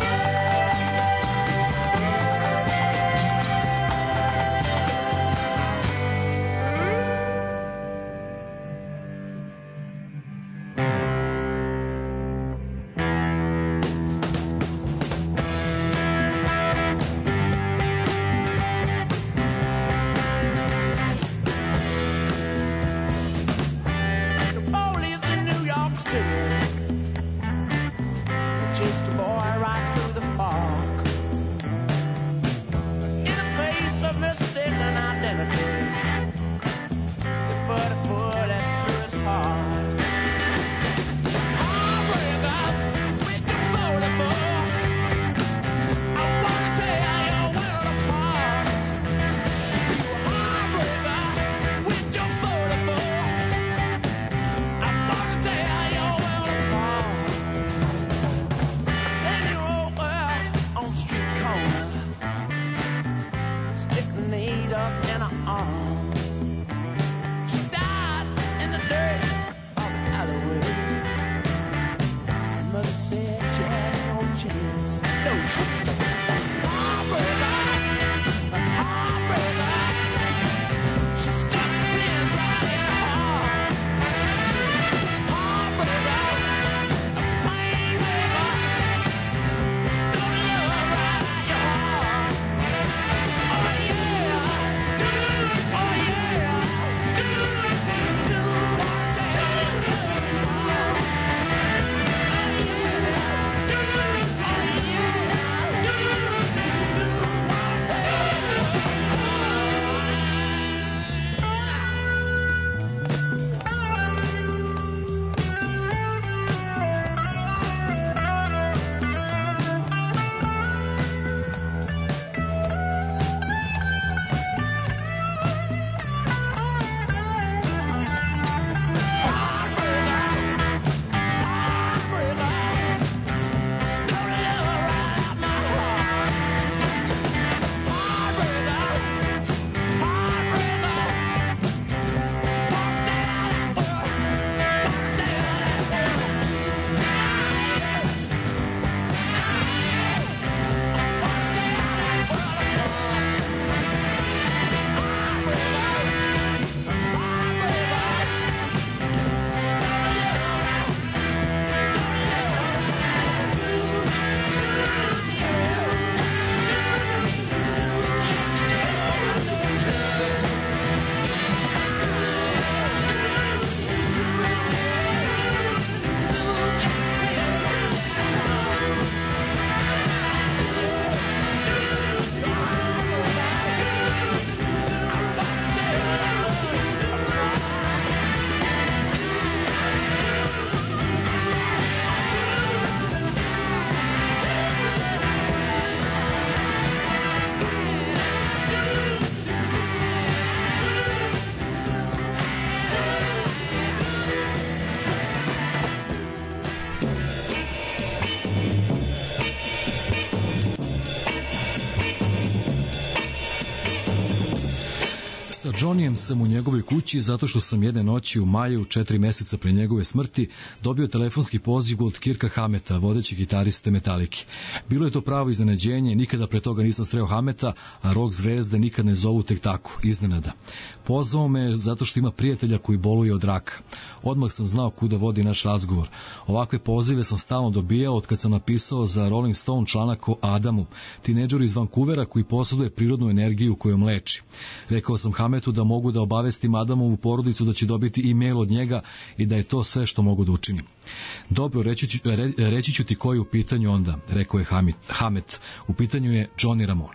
Sa Johnnyem sam u njegovoj kući zato što sam jedne noći u maju, četiri meseca pre njegove smrti, dobio telefonski poziv od Kirka Hameta, vodećeg gitariste Metalike. Bilo je to pravo iznenađenje, nikada pre toga nisam sreo Hameta, a rock zvezde nikad ne zovu tek tako, iznenada. Pozvao me zato što ima prijatelja koji boluje od raka. Odmah sam znao kuda vodi naš razgovor. Ovakve pozive sam stalno dobijao od kad sam napisao za Rolling Stone članak o Adamu, tinejdžeru iz Vancouvera koji posjeduje prirodnu energiju kojom leči. Rekao sam Hametu da mogu da obavestim Adamovu porodicu da će dobiti e-mail od njega i da je to sve što mogu da učinim. Dobro, reći ću, re, reći ću ti koji je u pitanju onda, rekao je Hamet. Hamet. U pitanju je Johnny Ramone.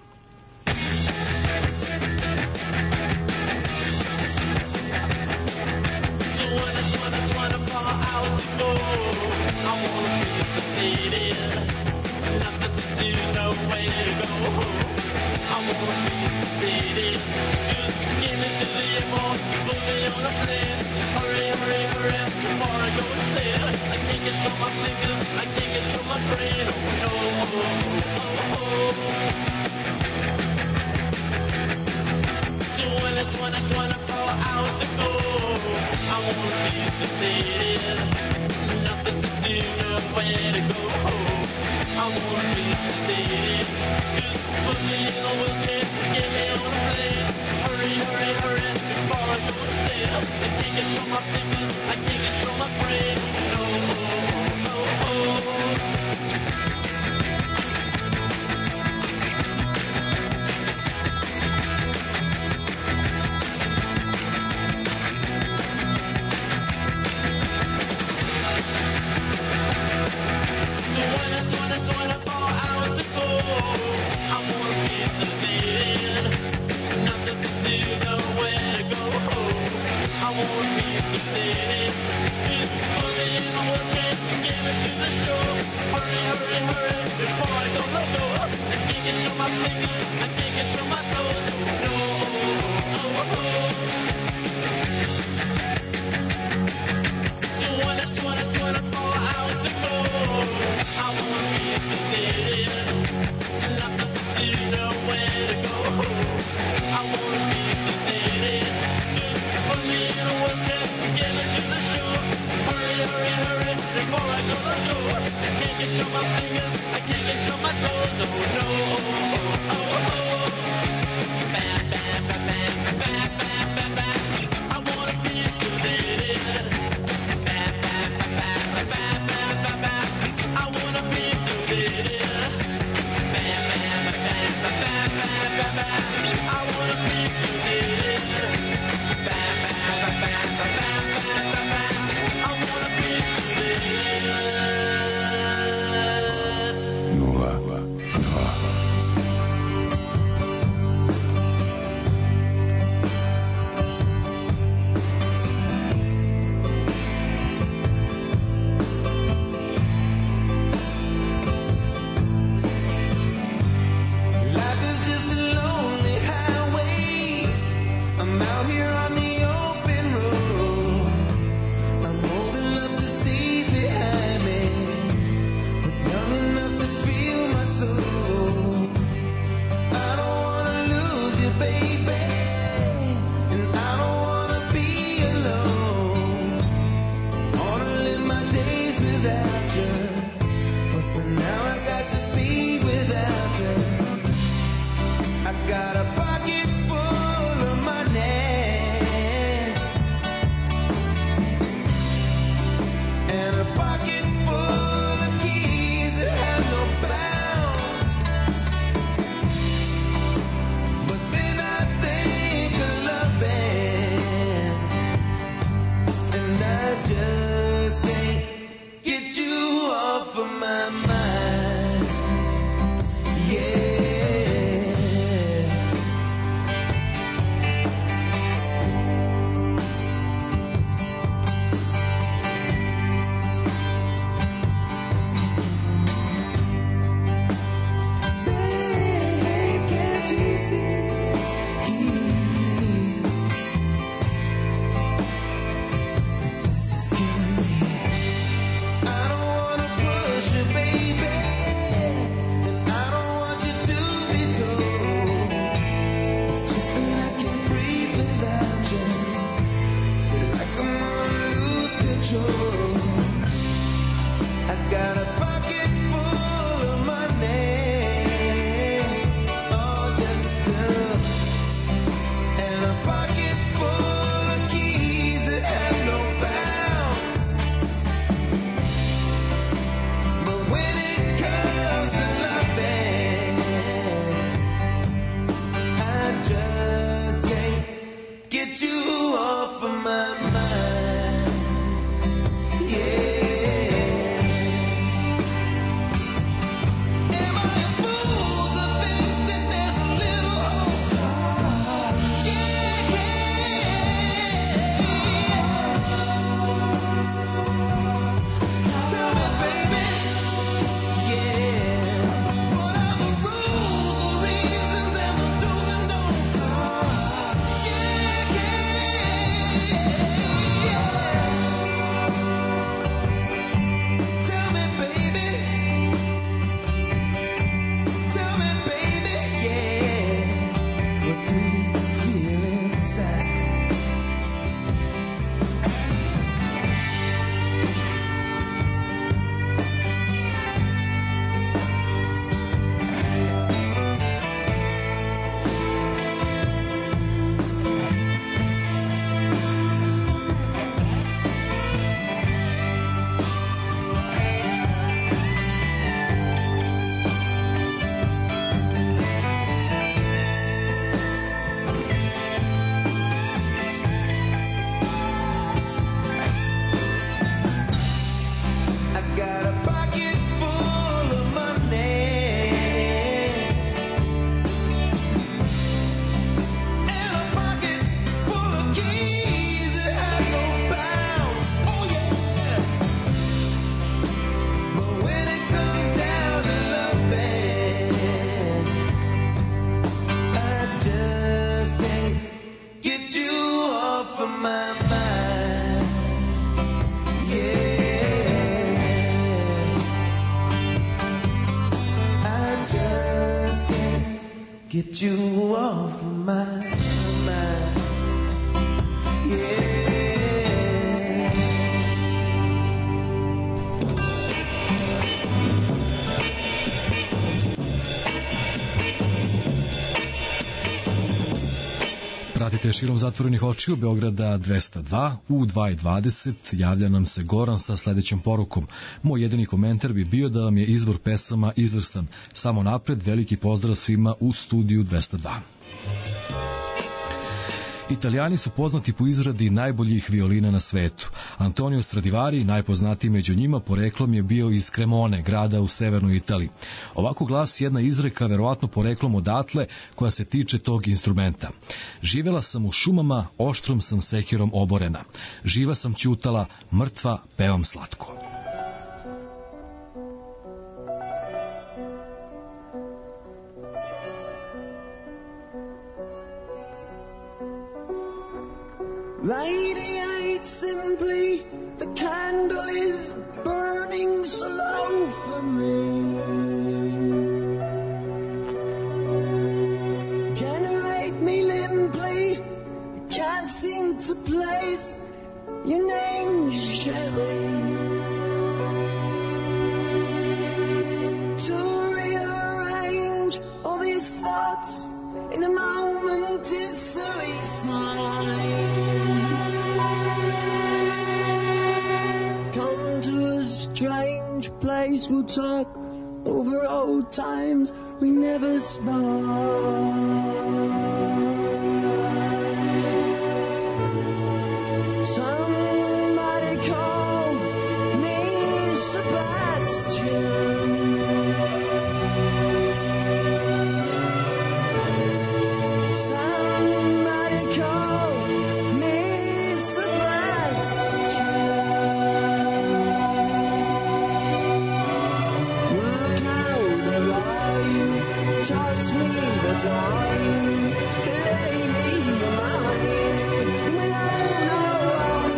get you off of my mind. Yeah. Pratite širom zatvorenih očiju Beograda dvesta dva, u dva i dvadeset javlja nam se Goran sa sledećom porukom. Moj jedini komentar bi bio da vam je izbor pesama izvrstan. Samo napred, veliki pozdrav svima u studiju dvesta dva. Italijani su poznati po izradi najboljih violina na svetu. Antonio Stradivari, najpoznatiji među njima, poreklom je bio iz Cremone, grada u severnoj Italiji. Ovako glasi jedna izreka, verovatno poreklom odatle, koja se tiče tog instrumenta. Živela sam u šumama, oštrom sam sekirom oborena. Živa sam ćutala, mrtva pevam slatko. Radiate simply, the candle is burning slow for me. Generate me limply, I can't seem to place your name, Shelly. To rearrange all these thoughts in a moment is suicide. Strange place, we'll talk over old times we never spoke. Somebody called me Sebastian. Somebody called me Sebastian. Toss me the time, lay me in mine, when I don't know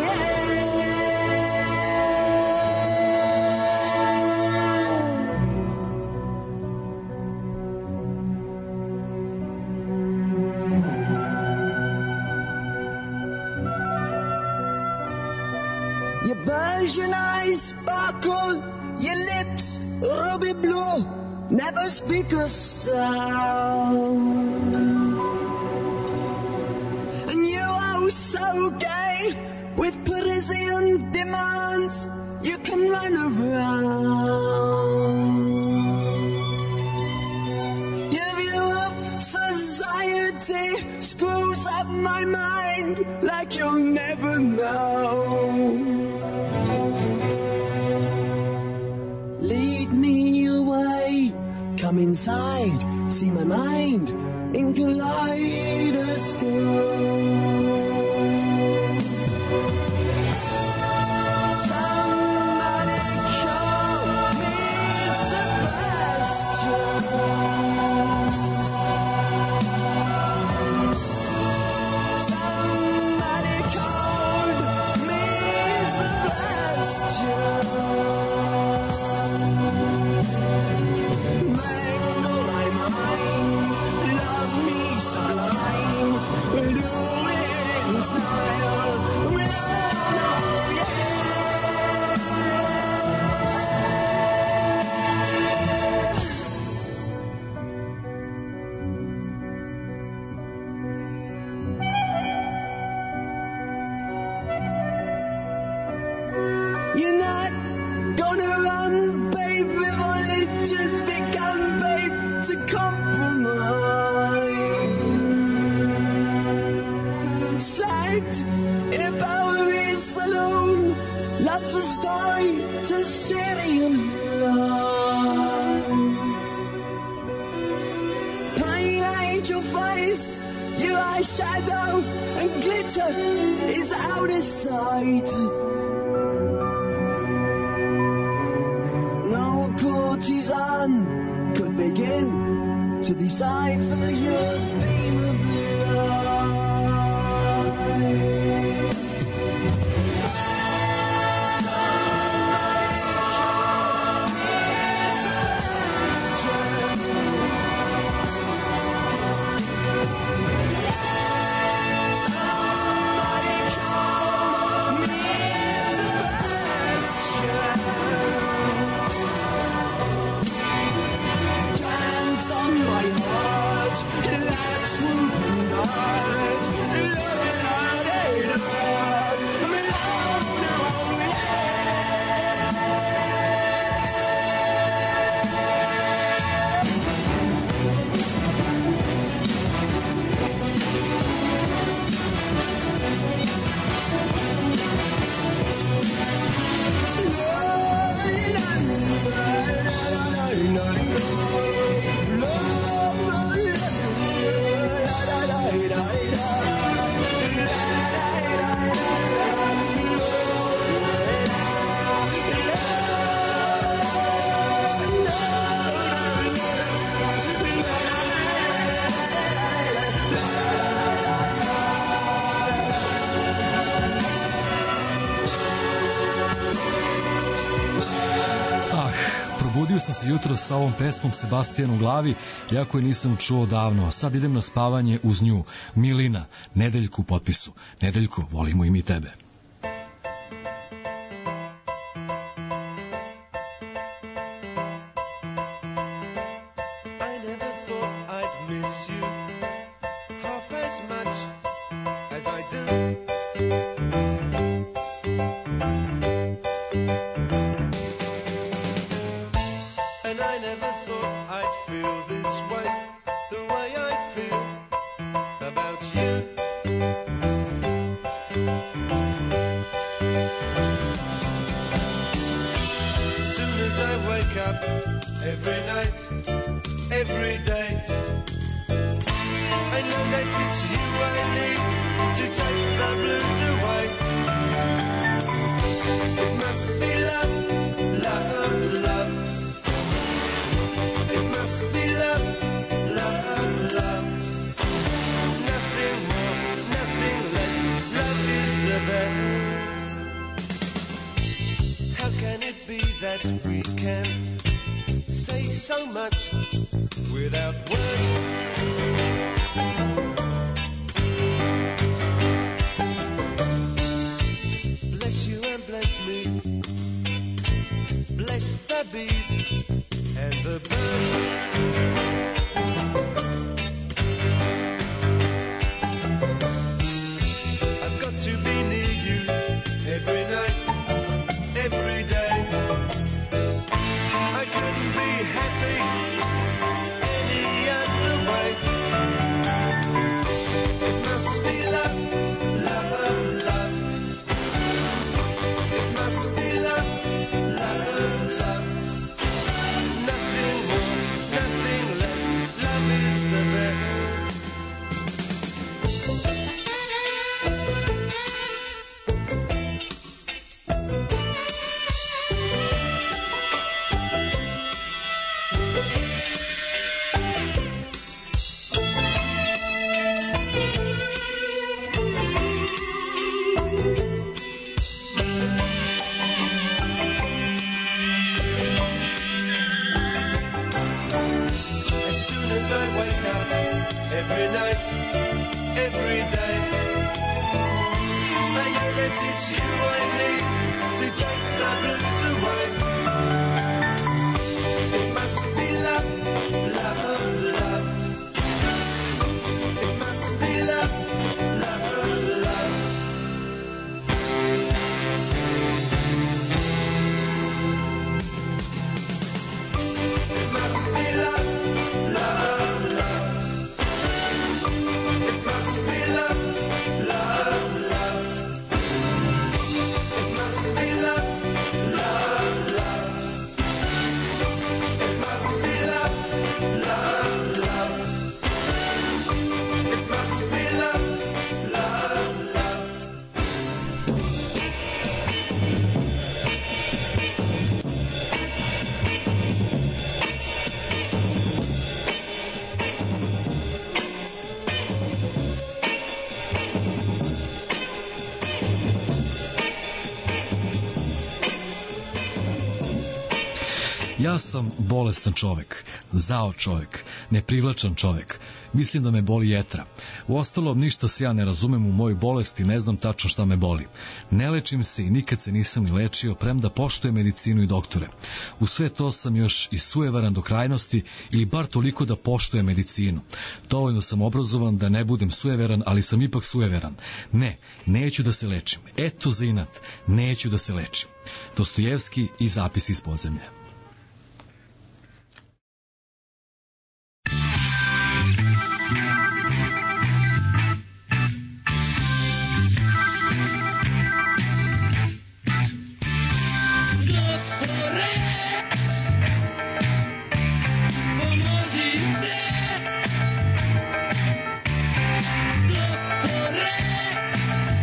yet. Your Persian eyes sparkle, your lips ruby blue. Never speak a sound. And you are so gay with Parisian demands. You can run around. Your view of society screws up my mind like you'll never know. Lead me away. Come inside, see my mind in kaleidoscope. Somebody call me Sebastian. Somebody called me Sebastian. Mangle my mind, love me sublime. We'll do it in style. We'll know, yeah. You're not gonna run, babe, we've only just begun, babe, to compromise. Slagged in a Bowery saloon, loves a story to serialize. Pale angel face, your eyeshadow and glitter is out of sight. Courtesan could begin to decipher your beam of light. Somebody probudio sam se jutro sa ovom pesmom Sebastian u glavi, jako je nisam čuo davno, a sad idem na spavanje uz nju. Milina, Nedeljku u potpisu. Nedeljko, volimo i mi tebe. I never thought I'd miss you half as much as I do. And I never thought I'd feel this way, the way I feel about you. As soon as I wake up, every night, every day, I know that it's you I need to take the blues away. It must be love, love, love. It must be love, love, love. Nothing more, nothing less. Love is the best. How can it be that we can say so much without words? Bless you and bless me. Bless the bees and the birds. I've got to be near you every night, every day. I couldn't be happy any other way. It must be love, love, love. It must be love, love, love. Nothing more, nothing less. Love is the best. As soon as I wake up, every night, every day, I know that it's you I need to take the blues away. It must be love, love, love. It must be love, love, love. It must be love, love, love. It must be love, love, love. It must be love, love, love. It must be love, love, love. It must be love, love, love. Ja sam bolestan čovek, zao čovek, neprivlačan čovek. Mislim da me boli jetra. Uostalom, ništa se ja ne razumem u mojoj bolesti, ne znam tačno šta me boli. Ne lečim se i nikad se nisam ni lečio, premda poštujem medicinu i doktore. U sve to sam još i sujevaran do krajnosti, ili bar toliko da poštujem medicinu. Dovoljno sam obrazovan da ne budem sujeveran, ali sam ipak sujeveran. Ne, neću da se lečim. Eto za inat, neću da se lečim. Dostojevski i Zapisi iz podzemlja.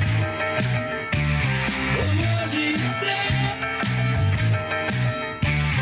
Pomozite,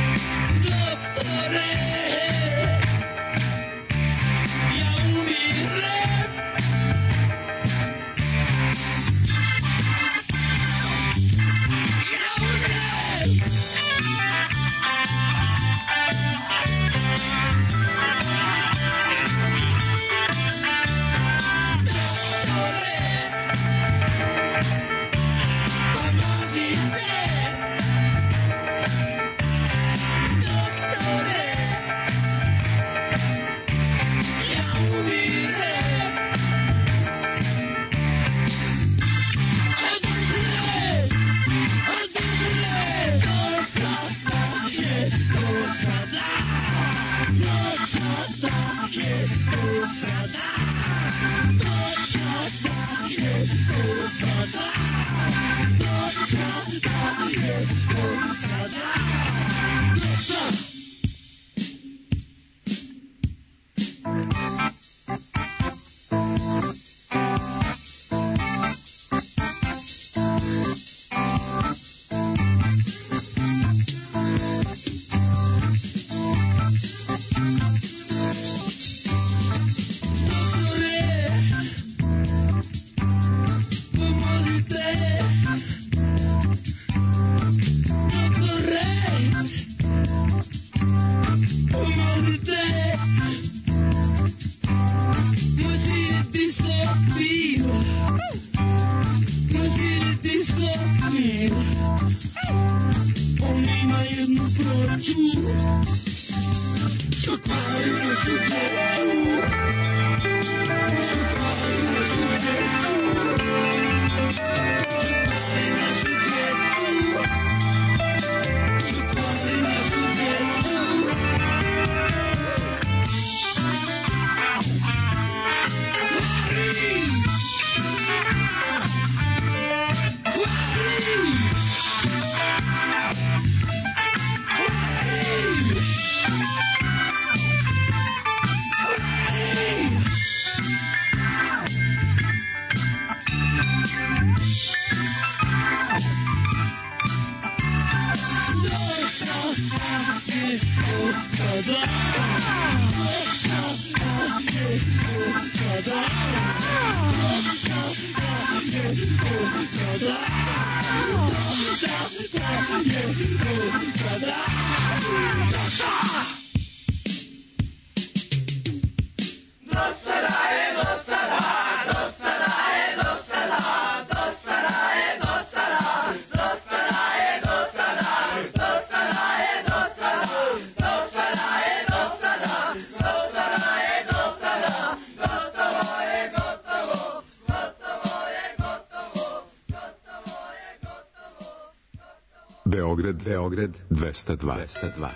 Beograd, Beograd, dvesta dva. dvesta dva.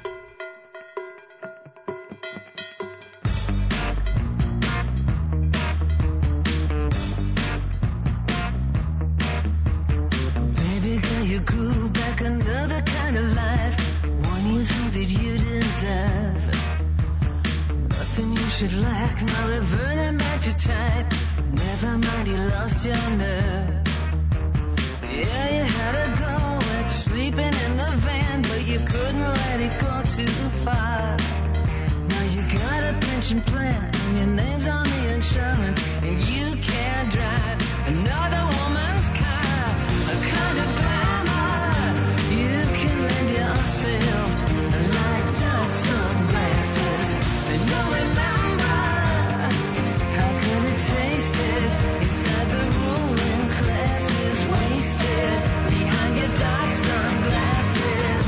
Baby girl, you grew back another kind of life, one you think that you deserve. Nothing you should lack, now reverting back to type. Never mind, you lost your nerve. Yeah, you had a go at sleeping in the van, but you couldn't let it go too far. Now you got a pension plan, and your name's on the insurance, and you can't drive another woman's car. A kind of glamour you can lend yourself, like dark sunglasses. And you remember, how could it taste it inside the ruling classes, wasted behind your dark sunglasses.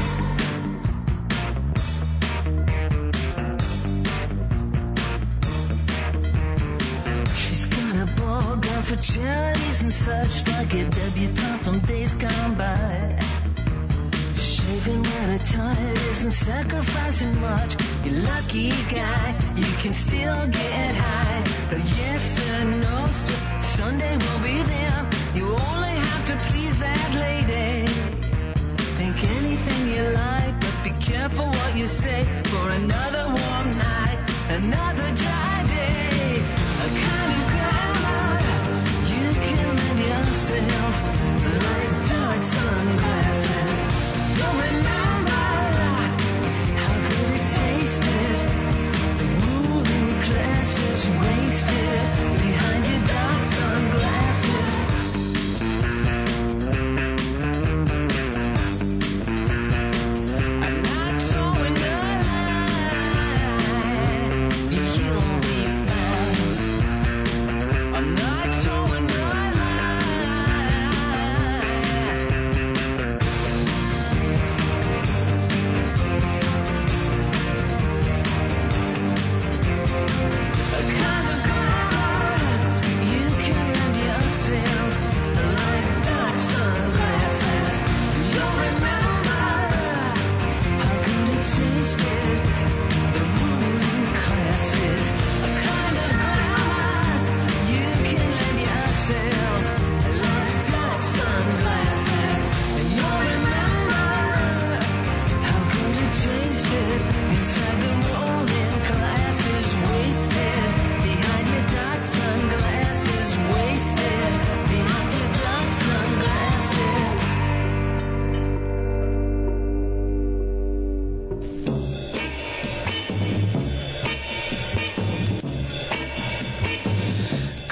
She's got a ball gown for charities and such, like a debutante from days gone by. Shaving at a time isn't sacrificing much. You're lucky guy, you can still get high. Oh, yes sir, no sir, Sunday will be there. You only have to please that lady. Think anything you like, but be careful what you say. For another warm night, another dry day, a kind of glamour you can lend yourself, like dark sunglasses. You'll remember, how good it tasted. The ruling classes wasted behind your dark sunglasses. I'm not so in the line.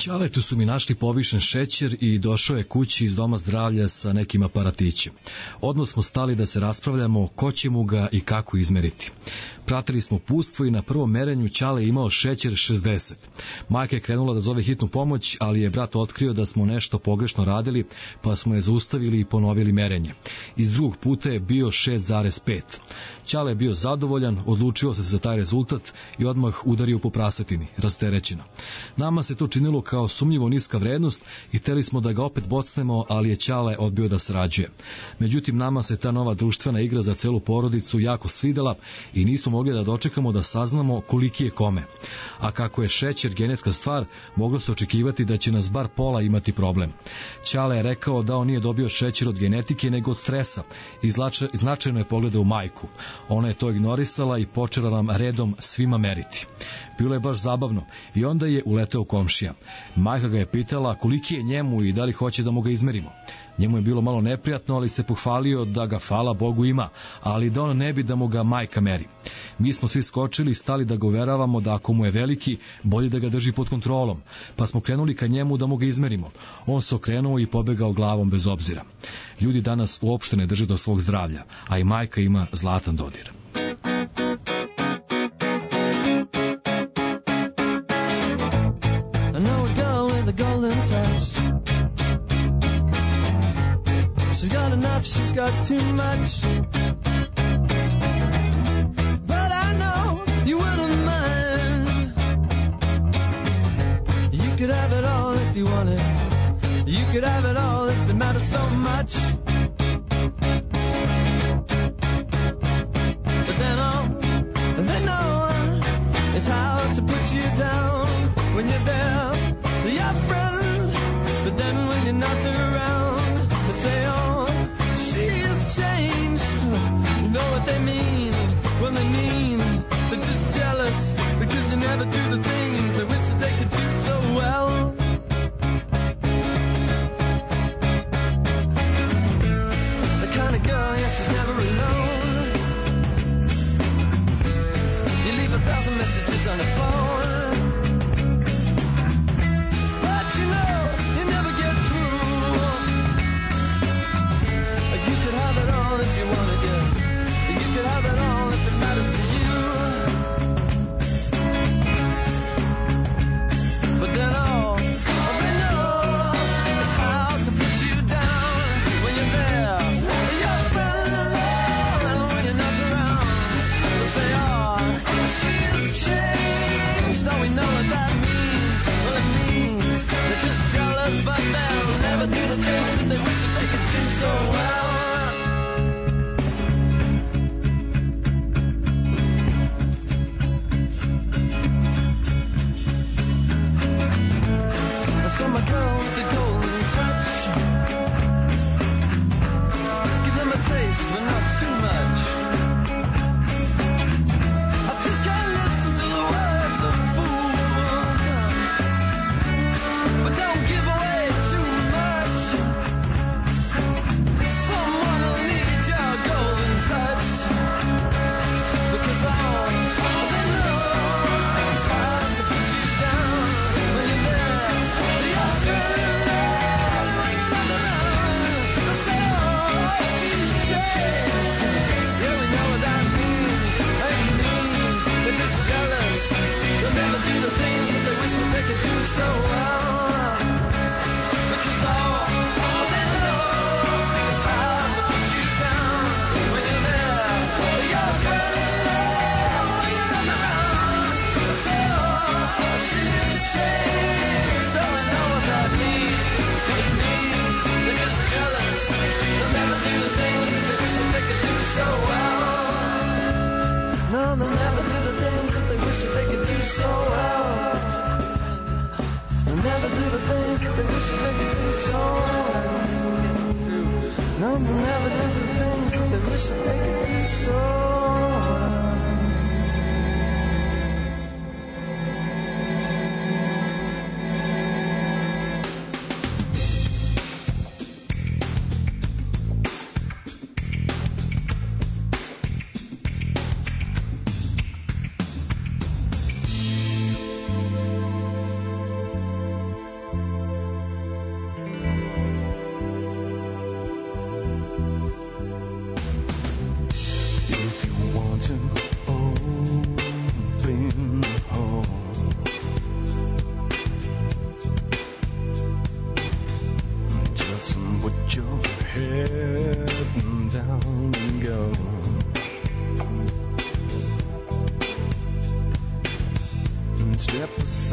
Ćaletu su mi našli povišen šećer i došao je kući iz doma zdravlja sa nekim aparatićem. Odmah smo stali da se raspravljamo ko će mu ga i kako izmeriti. Pratili smo uputstvo i na prvom merenju Ćale je imao šećer šezdeset. Majka je krenula da zove hitnu pomoć, ali je brat otkrio da smo nešto pogrešno radili, pa smo je zaustavili i ponovili merenje. Iz drugog puta je bio šest zarez pet. Ćale je bio zadovoljan, odlučio se za taj rezultat i odmah udario po prasetini, rasterećeno. Nama se to činilo kao sumnjivo niska vrednost i hteli smo da ga opet bocnemo, ali je Ćale odbio da sarađuje. Međutim, nama se ta nova društvena igra za celu porodicu jako svidela i nismo mogli da dočekamo da saznamo koliki je kome. A kako je šećer genetska stvar, moglo se očekivati da će nas bar pola imati problem. Ćale je rekao da on nije dobio šećer od genetike nego od stresa i značajno je pogledao u majku. Ona je to ignorisala i počela nam redom svima meriti. Bilo je baš zabavno i onda je uleteo komšija. Majka ga je pitala koliki je njemu i da li hoće da mu ga izmerimo. Njemu je bilo malo neprijatno, ali se pohvalio da ga, hvala Bogu, ima, ali da on ne bi da mu ga majka meri. Mi smo svi skočili i stali da ga uveravamo da ako mu je veliki, bolje da ga drži pod kontrolom, pa smo krenuli ka njemu da mu ga izmerimo. On se okrenuo i pobegao glavom bez obzira. Ljudi danas uopšte ne drže do svog zdravlja, a i majka ima zlatan dodir. I know a girl with a golden touch. She's got enough, she's got too much. But I know you wouldn't mind. You could have it all if you wanted. You could have it all if it mattered so much. But then all they know is how to put you down when you're there, your friend. But then when you're not around, they say, oh, she has changed. You know what they mean when they mean they're just jealous because you never do the things they wish that they could do so well. The kind of girl, yes, she's never alone. You leave a thousand messages on the phone, but you know you never get through. You could have it all if you wanted it. You could have it all if it matters to you. But then all, all they know is how to put you down when you're there. You're friend alone, and when you're not around, they say, oh, she's changed. Don't we know what that means? Well, it means they're just jealous, but they'll never do the things that they wish that they could do so well. So my girl with the golden touch, give them a taste, but not too much. I just can't listen to the words of fools, but don't give away too much. Someone will need your golden touch, because all, all they know is how to put you down when you're there. Jealous, they'll never do the things that they wish that they could do so well. Because all, all they know is how to put you down when you're there. You're friend alone when you're not around. So she's changed, don't they know what that means? It means they're just jealous, they'll never do the things that they wish that they could do so well. No, they'll never do the things that they wish that they could do so well. They'll never do the things that they wish that they could do so well. No, they'll never do the things that they wish that they could do so well.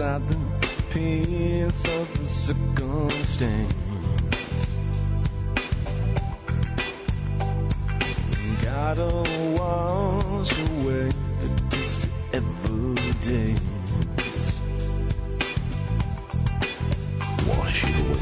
not the peace of a circumstance. Gotta wash away the taste of evidence. Wash it away.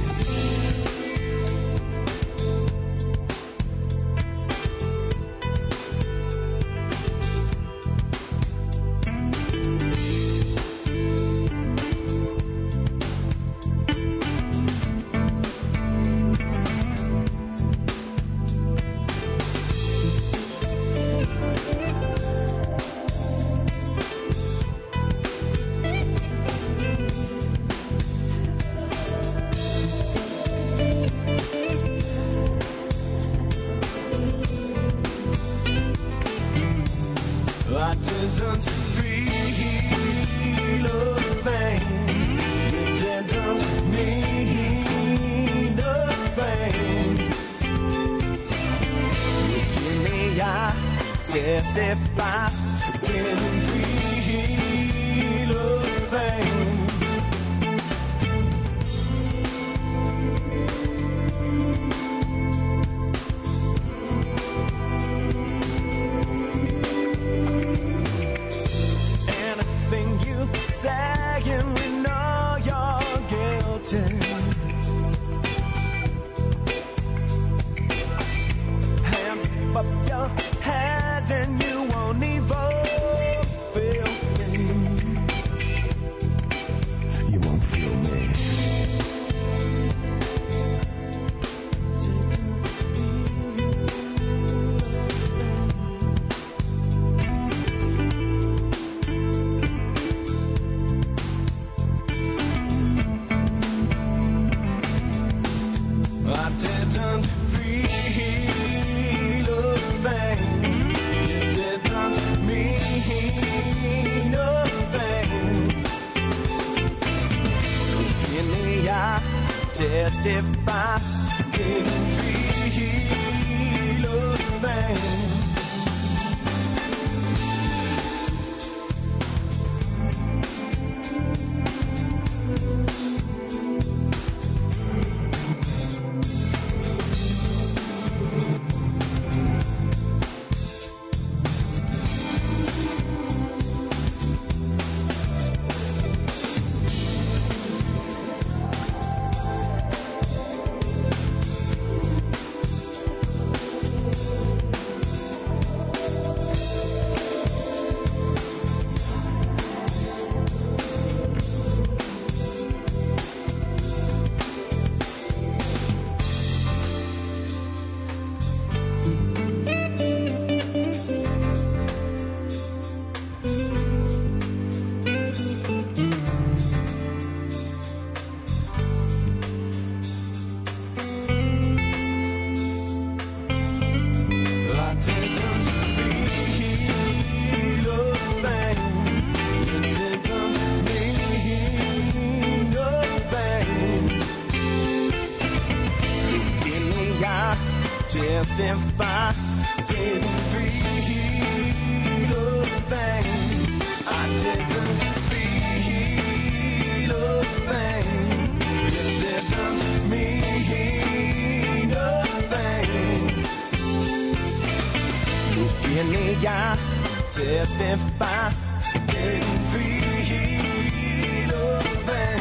Testify, didn't feel a thing. Anything you say, and we know you're guilty. Hands up your head and you won't even feel me. You won't feel me. I didn't feel a thing. You didn't mean a thing. Look in the eye, testify, didn't feel a thing. Testify, didn't feel a thing. I didn't feel a thing. You didn't mean a thing. Look in the eye, testify, didn't feel a thing.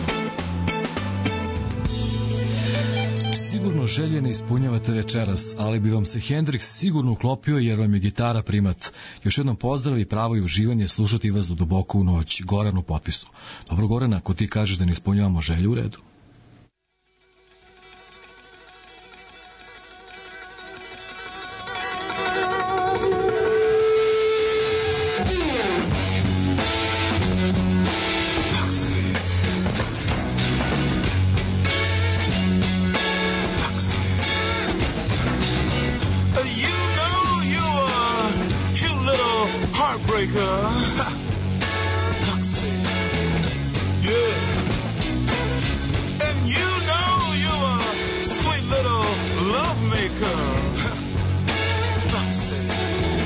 Sigurno želje ne ispunjavate večeras, ali bi vam se Hendrix sigurno uklopio jer vam je gitara primat. Još jednom pozdrav i pravo i uživanje slušati vas do duboko u noć. Goran u potpisu. Dobro Gorana, ako ti kažeš da ne ispunjavamo želju, u redu.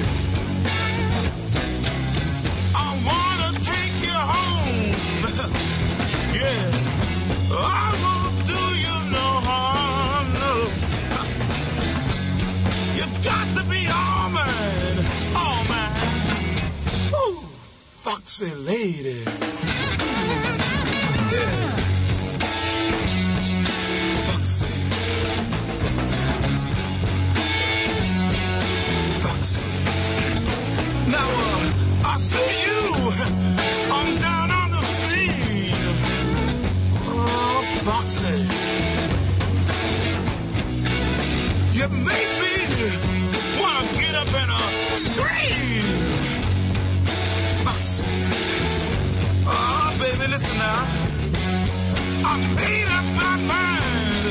I wanna take you home. Foxy lady. Yeah. Foxy. Foxy. Now, uh, I see you. I'm down on the scene. Oh, Foxy. You make me wanna get up and uh, scream. Foxy. Oh, baby, listen now. I made up my mind.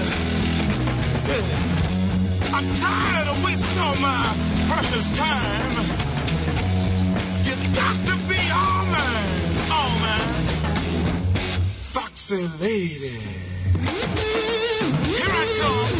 Yeah. I'm tired of wasting all my precious time. You got to be all mine, all mine. Foxy lady. Here I come.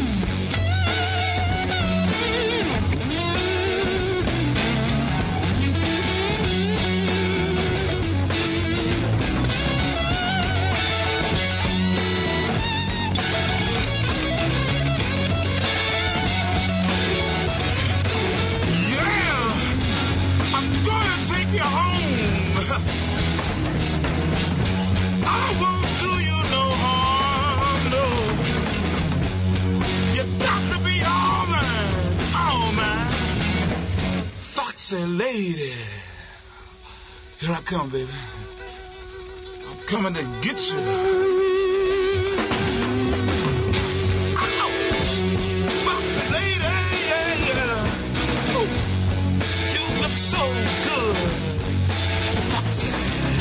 Lady, here I come, baby. I'm coming to get you. Ow! Foxy lady, yeah, yeah. Ooh. You look so good, Foxy.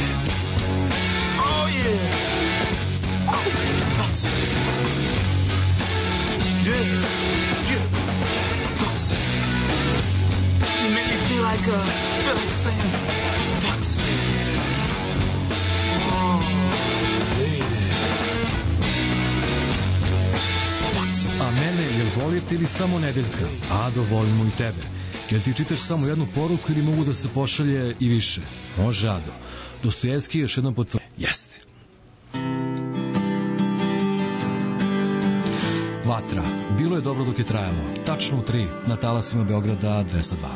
Oh yeah, oh Foxy, yeah, yeah, Foxy. You make me feel like, uh, feel like saying, Foxy. Oh, lady. Foxy. A mene, jel volite ili samo Nedeljka? Ado, volimo i tebe. Jel ti čitaš samo jednu poruku ili mogu da se pošalje i više? Može, Ado. Dostojevski još jednom potvrdio. Jeste. Vatra. Bilo je dobro dok je trajalo. Tačno u tri, na talasima Beograda dvesta dva.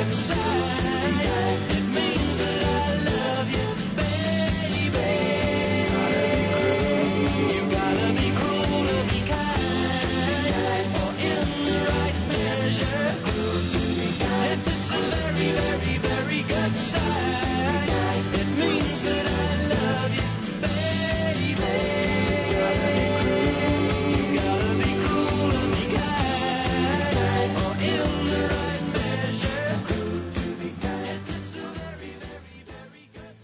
good side. It means that I love you, baby. You gotta be cruel to be kind, or in the right measure. If it's a very, very, very good side, it means that I love you, baby. You gotta be cruel to be kind, or in the right measure. If it's a very, very, very good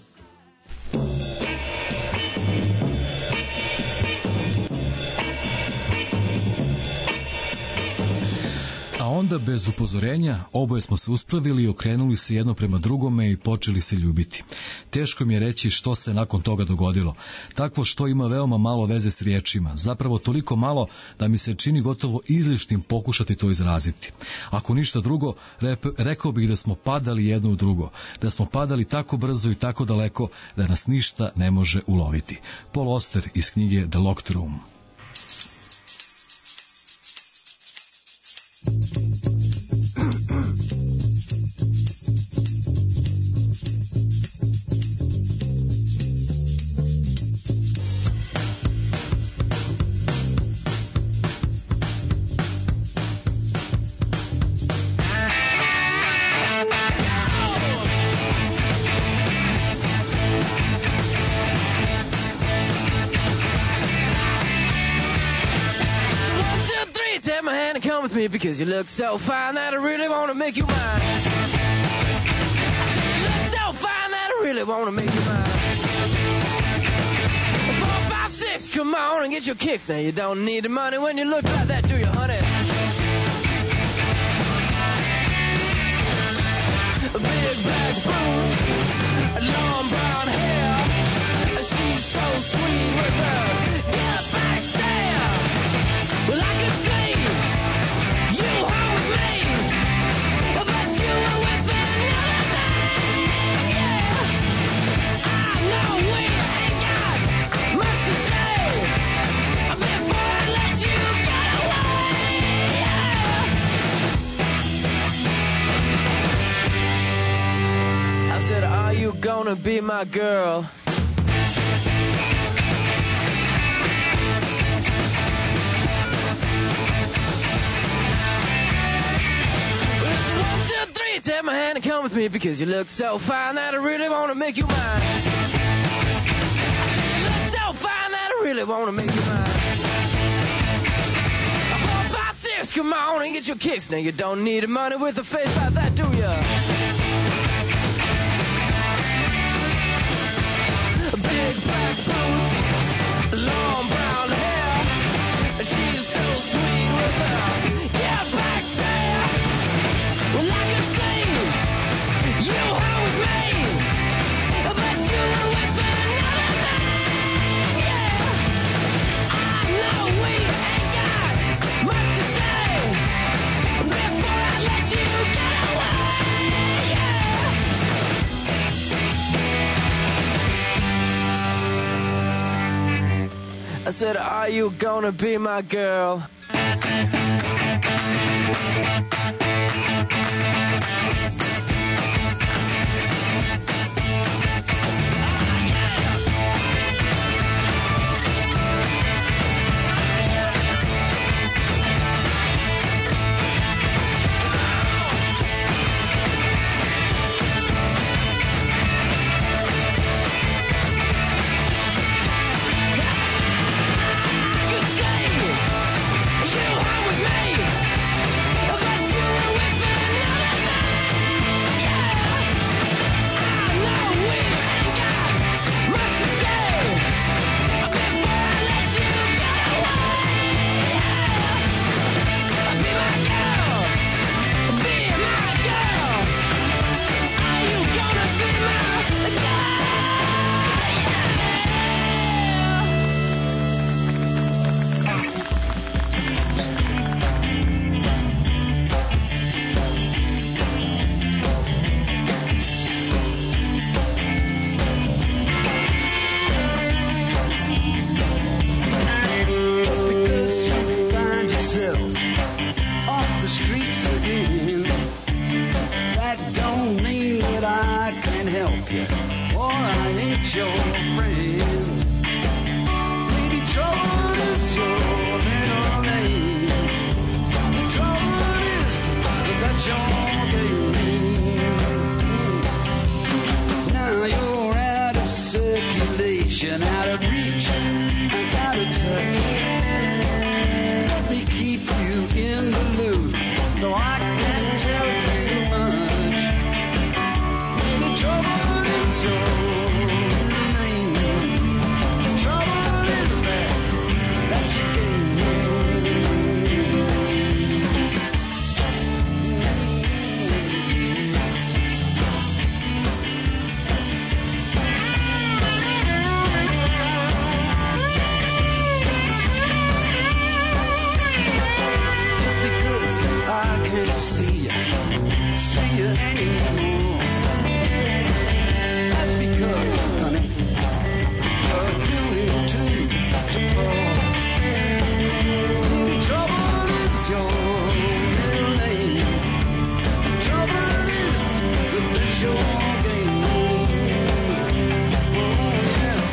A onda, bez upozorenja, oboje smo se uspravili i okrenuli se jedno prema drugome i počeli se ljubiti. Teško mi je reći što se nakon toga dogodilo. Takvo što ima veoma malo veze s riječima, zapravo toliko malo da mi se čini gotovo izlišnim pokušati to izraziti. Ako ništa drugo, rep, rekao bih da smo padali jedno u drugo, da smo padali tako brzo i tako daleko da nas ništa ne može uloviti. Paul Auster iz knjige The Locked Room. Take my hand and come with me because you look so fine that I really want to make you mine. You look so fine that I really want to make you mine. Four, five, six, come on and get your kicks. Now you don't need the money when you look like that, do you, honey? A big black boot, long brown hair. She's so sweet with her get back stare. Well, I can see you home with me, but you were with another man. Yeah, I know we ain't got much to say before I let you get away. Yeah. I said, are you gonna be my girl? Take my hand and come with me because you look so fine that I really want to make you mine. You look so fine that I really want to make you mine. Four, five, six, come on and get your kicks. Now you don't need the money with a face like that, do ya? Big black boots, long brown hair. She's so sweet with her yeah, back stare. Well, I can see you home with me, but you were with another man. Yeah, I know we ain't got much to say before I let you get away. Yeah. I said, are you gonna be my girl? you, or I ain't your friend. Lady, trouble is your middle name. The trouble is that you're game. Now you're out of circulation, out of reach, and out of touch. Let me keep you in the loop, though I can't tell you much. The trouble is your middle name. The trouble is that, that you gave. See you, see you anymore. That's because, honey, you're doing too to fall. The trouble is your middle name. The trouble is that it's your game. Oh, yeah.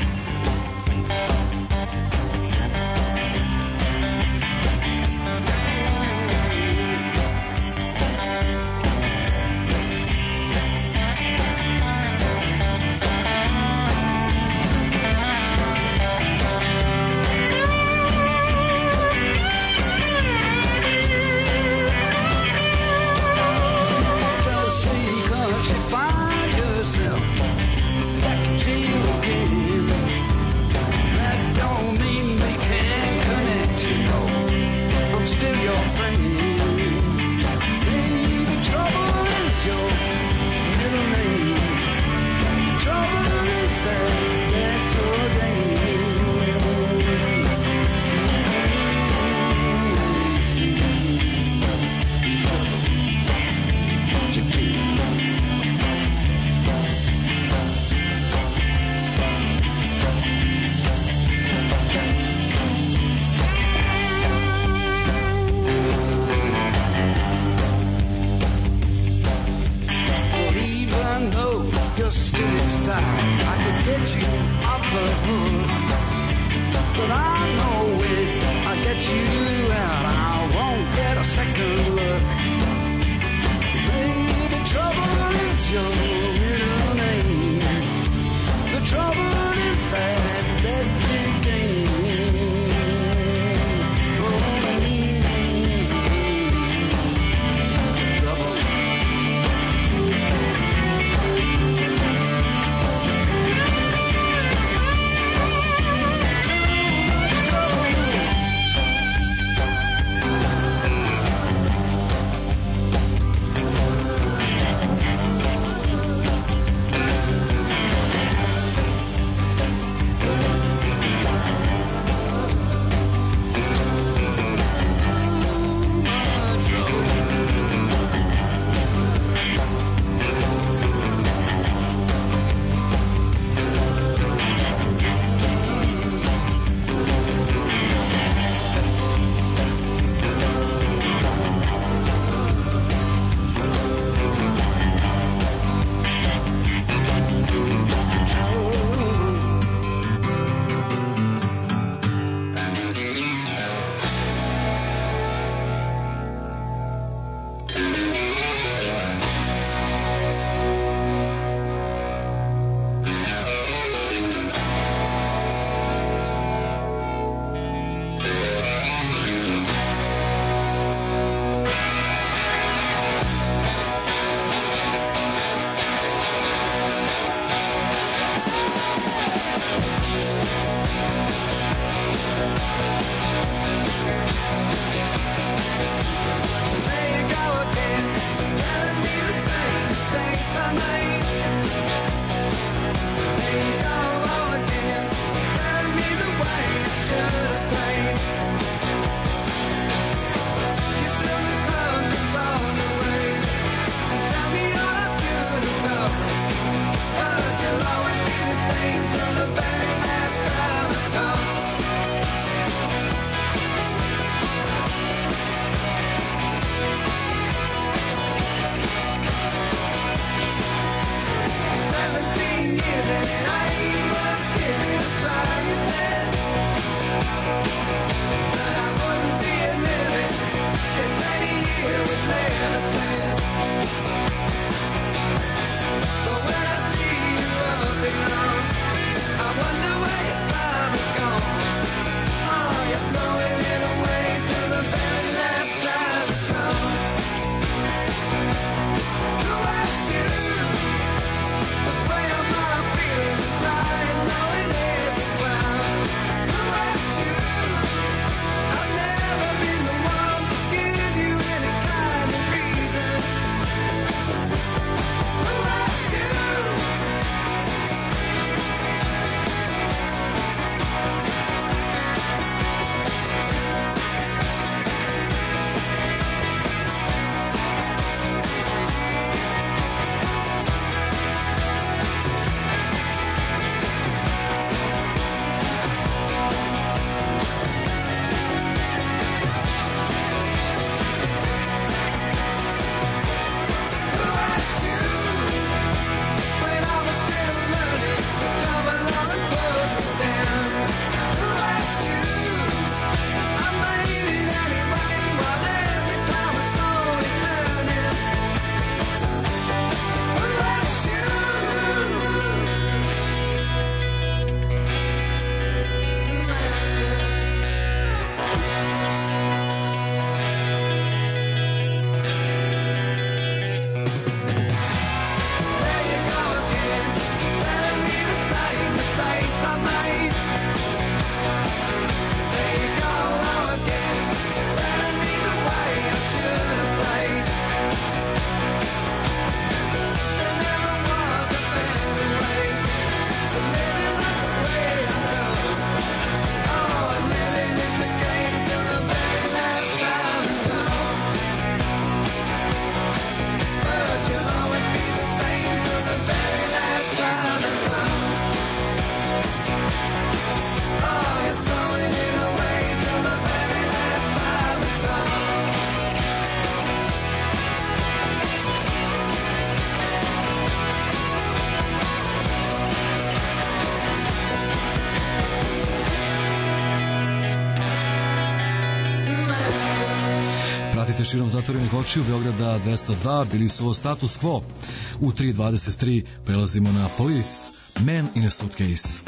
Pratite širom zatvorenih očiju Beograda dvesta dva, bili su ovo Status Quo. U tri dvadeset tri prelazimo na Police, Man in a Suitcase.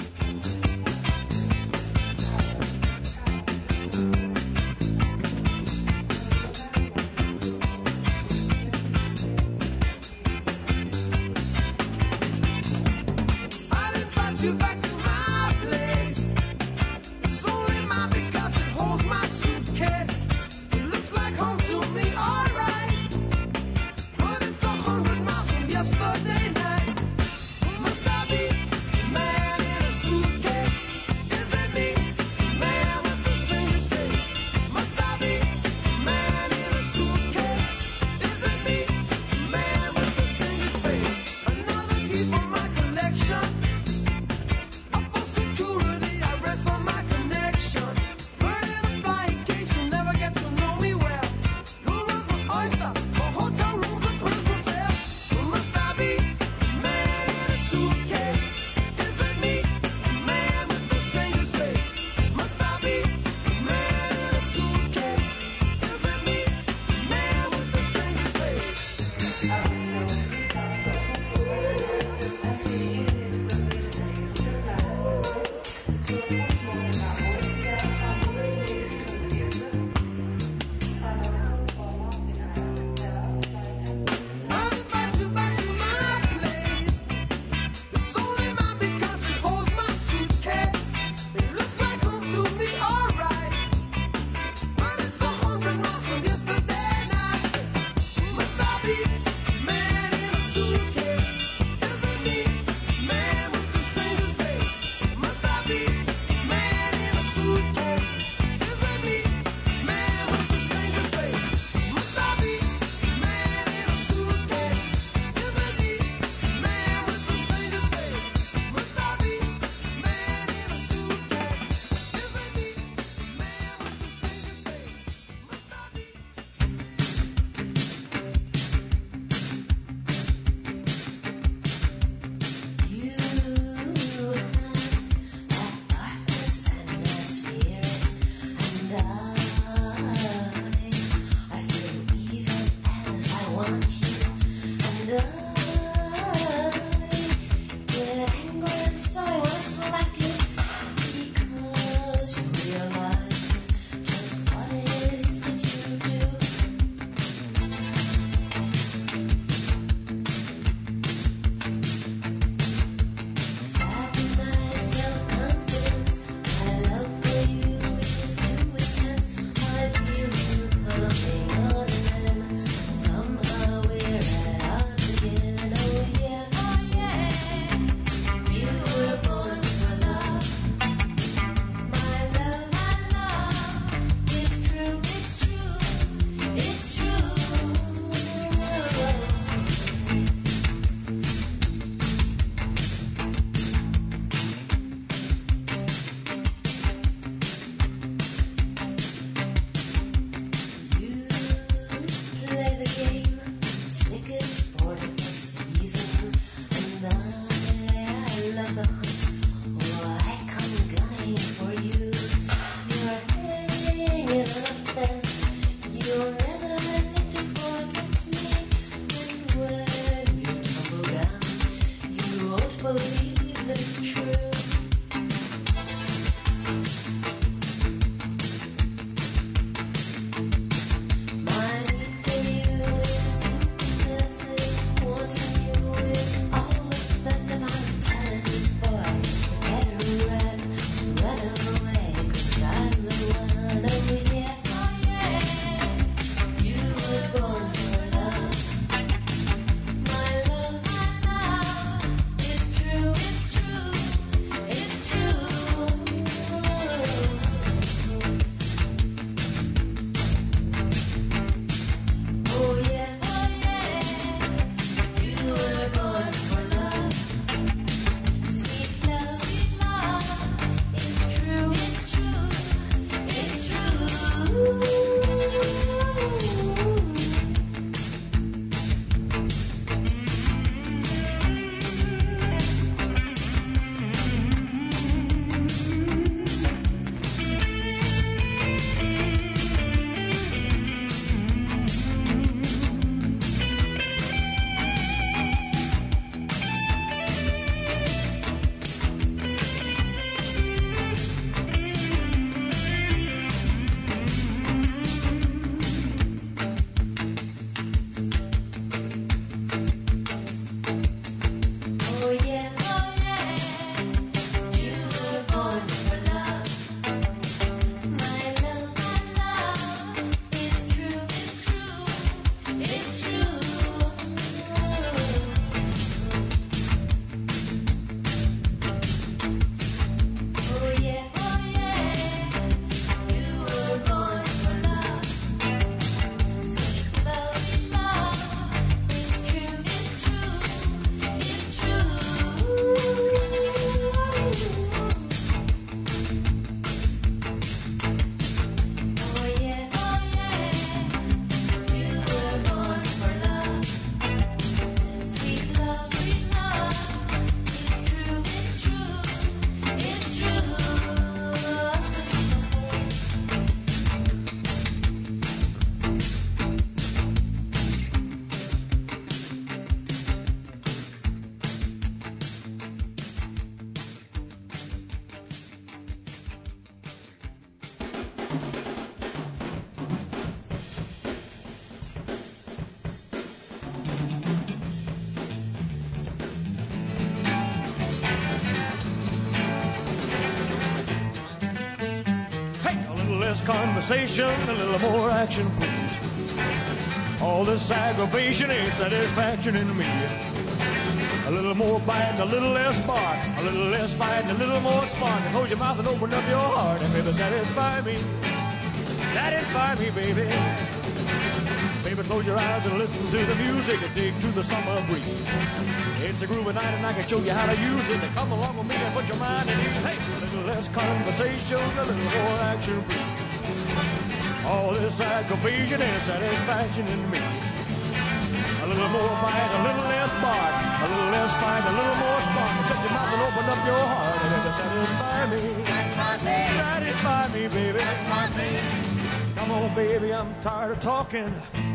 Less conversation, a little more action, please. All this aggravation ain't satisfaction in me. A little more bite, a little less bark. A little less fight, a little more spark. Close your mouth and open up your heart, and baby, satisfy me. Satisfy me, baby. Baby, close your eyes and listen to the music and dig to the summer breeze. It's a groovy night and I can show you how to use it. Come along with me and put your mind at ease. Hey, a little less conversation, a little more action, please. All this aggravation and satisfaction in me. A little more bite, a little less bark. A little less fight, a little more spark. Shut your mouth and open up your heart and it'll satisfy me. Satisfy me, baby. Come on, baby, I'm tired of talking.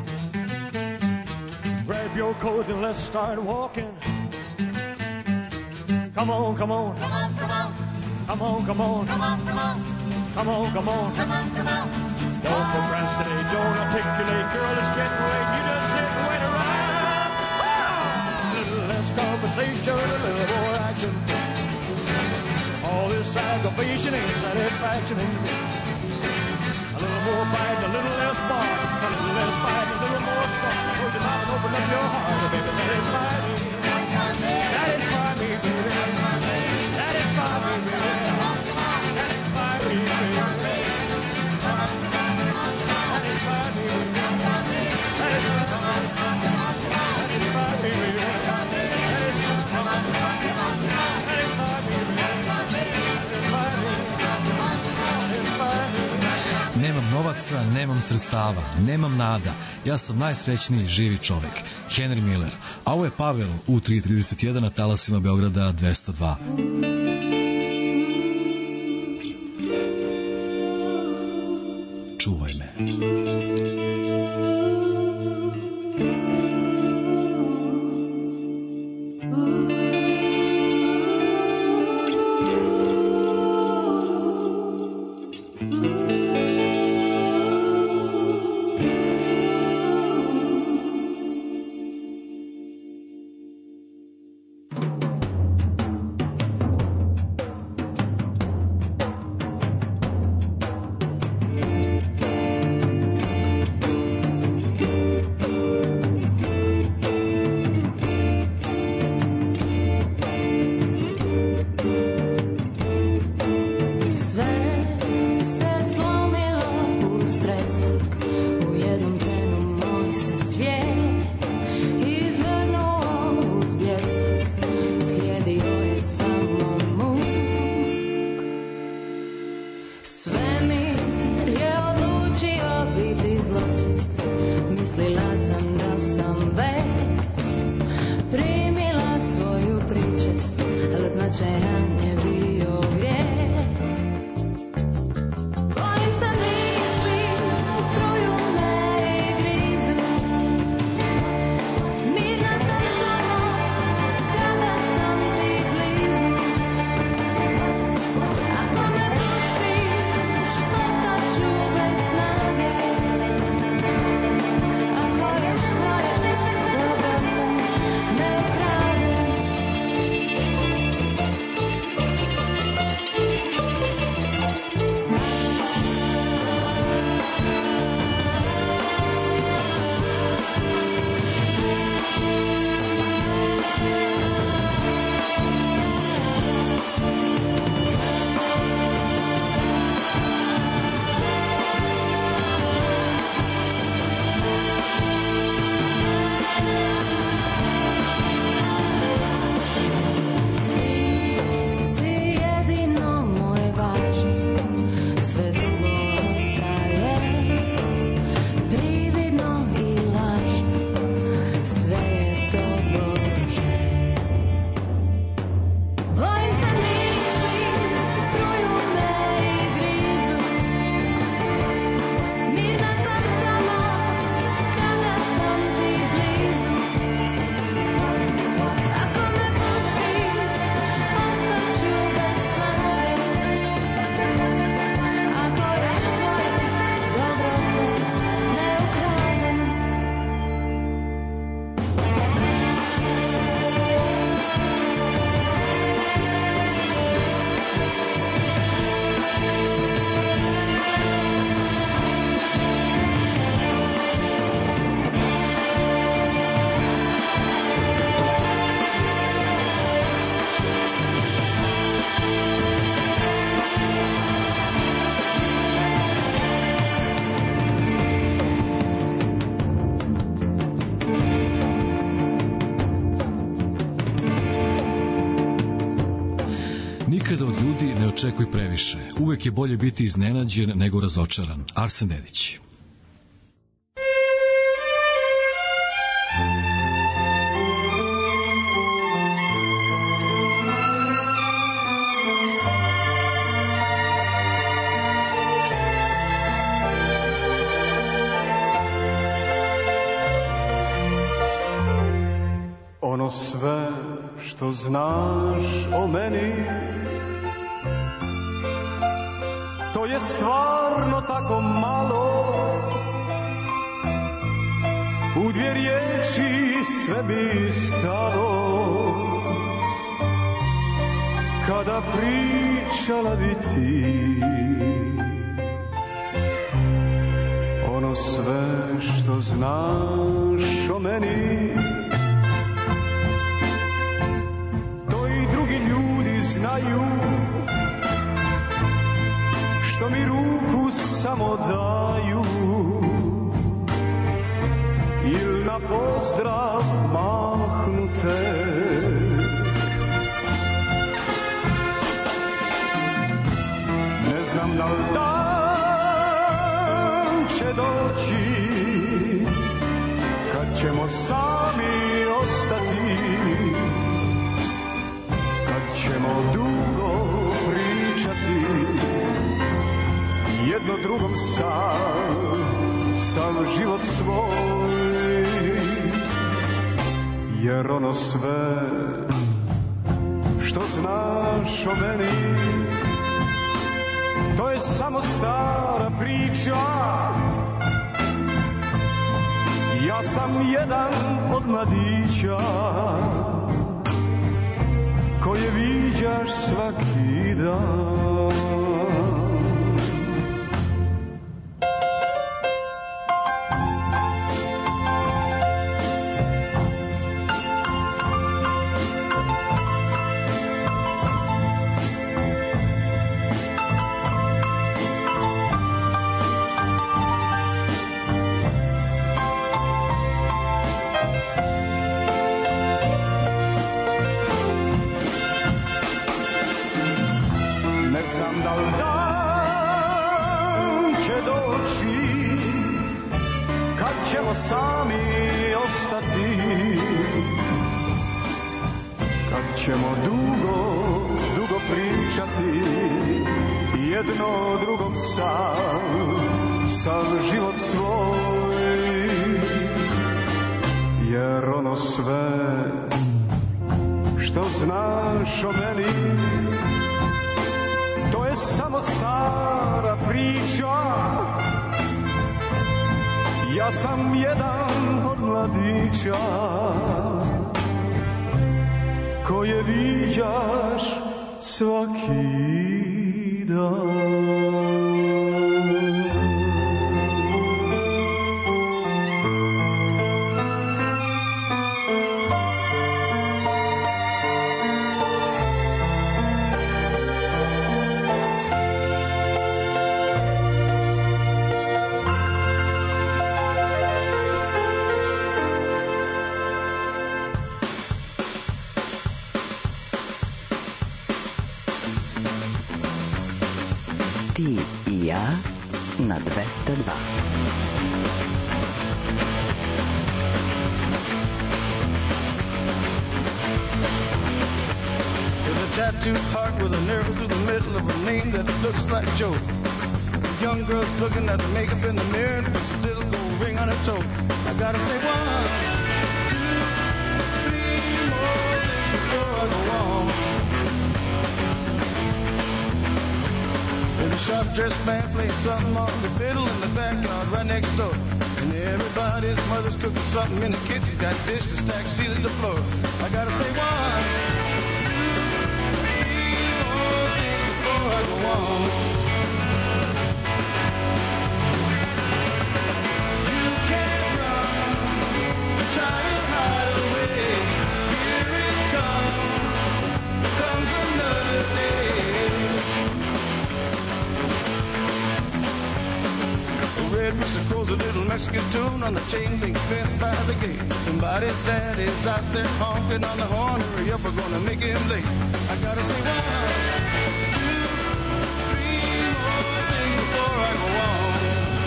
Grab your coat and let's start walking. Come on, come on. Come on, come on. Come on, come on. Come on, come on. Come on, come on. Come on, come on. Don't procrastinate, don't articulate, girl, it's getting late. You just sit and wait around. A little less conversation, a little more action. All this aggravation ain't satisfaction in me. A little more bite, a little less bark. A little less bite, a little more spark. Close your mouth and open up your heart, and baby, satisfy me. Satisfy me, baby. Satisfy me, baby. Satisfy me, baby. Nemam novaca, nemam sredstava, nemam nada. Ja sam najsrećniji živi čovek. Henry Miller. A ovo je Pavel u tri trideset jedan na talasima Beograda dvesta dva. Čuvaj me. Nikada od ljudi ne očekuj previše. Uvek je bolje biti iznenađen nego razočaran. Arsen Dedić. Ono sve što znaš o meni, to je stvarno tako malo. U dvije riječi sve bi stalo, kada pričala bi ti. Ono sve što znaš o meni, znaju, što mi ruku samo daju, il na pozdrav mahnute. Ne znam da li dan će doći kad ćemo sami ostati, ćemo dugo pričati, jedno drugom sam, sam život svoj. Jer ono sve što znaš o meni, to je samo stara priča. Ja sam jedan od mladića koje viđaš svaki dan. Sami ostati, kad ćemo dugo, dugo pričati, jedno drugom sam, sam život svoj. Jer ono sve što znaš o meni, to je samo stara priča. Ja sam jedan od mladića koje viđaš svaki dan. Ti i ja na dvesta dva. There's a tattooed heart with an arrow through the middle of a name that looks like Joe. The young girl's looking at the makeup in the mirror and puts a little gold ring on her toe. I gotta say one, two, three more things before I go on. There's a sharp-dressed man playing something on the fiddle in the backyard right next door. And everybody's mother's cooking something in the kitchen. Got dishes stacked, seated the floor. I gotta say one, two, three more things before I go on. You can't run, try to hide away. Here it comes, comes another day. Red rooster crows a little Mexican tune on the chain link fence by the gate. Somebody's daddy's out there honking on the horn. Hurry up, we're gonna make him late. I gotta say one, go on.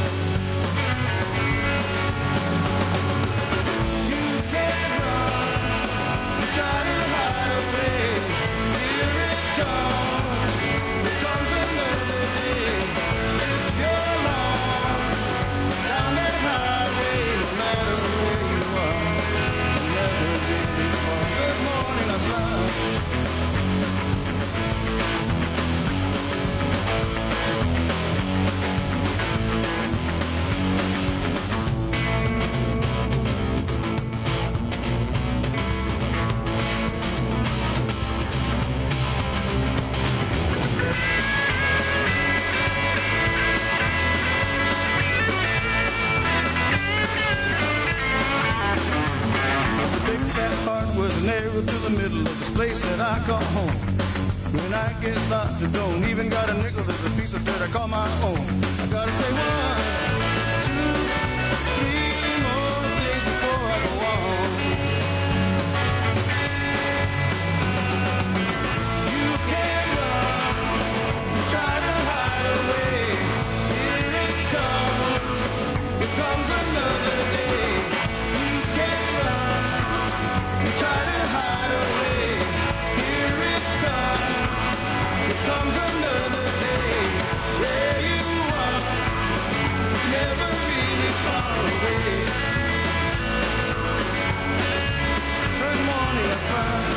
You can't run, you try to hide away. Here it comes, here comes another day. If you're alone, down that highway, no matter where you are, you'll never get it far. Good morning, I love. To the middle of this place that I call home. When I get lost, I don't even got a nickel. There's a piece of dirt I call my own. I gotta say one, two, three more things before I go on. You can't run, you try to hide away. Here it comes, here comes another day. You can't run, you try to hide away. Here it comes, here comes another day. Where you are, never really far away. Good morning, that's fine.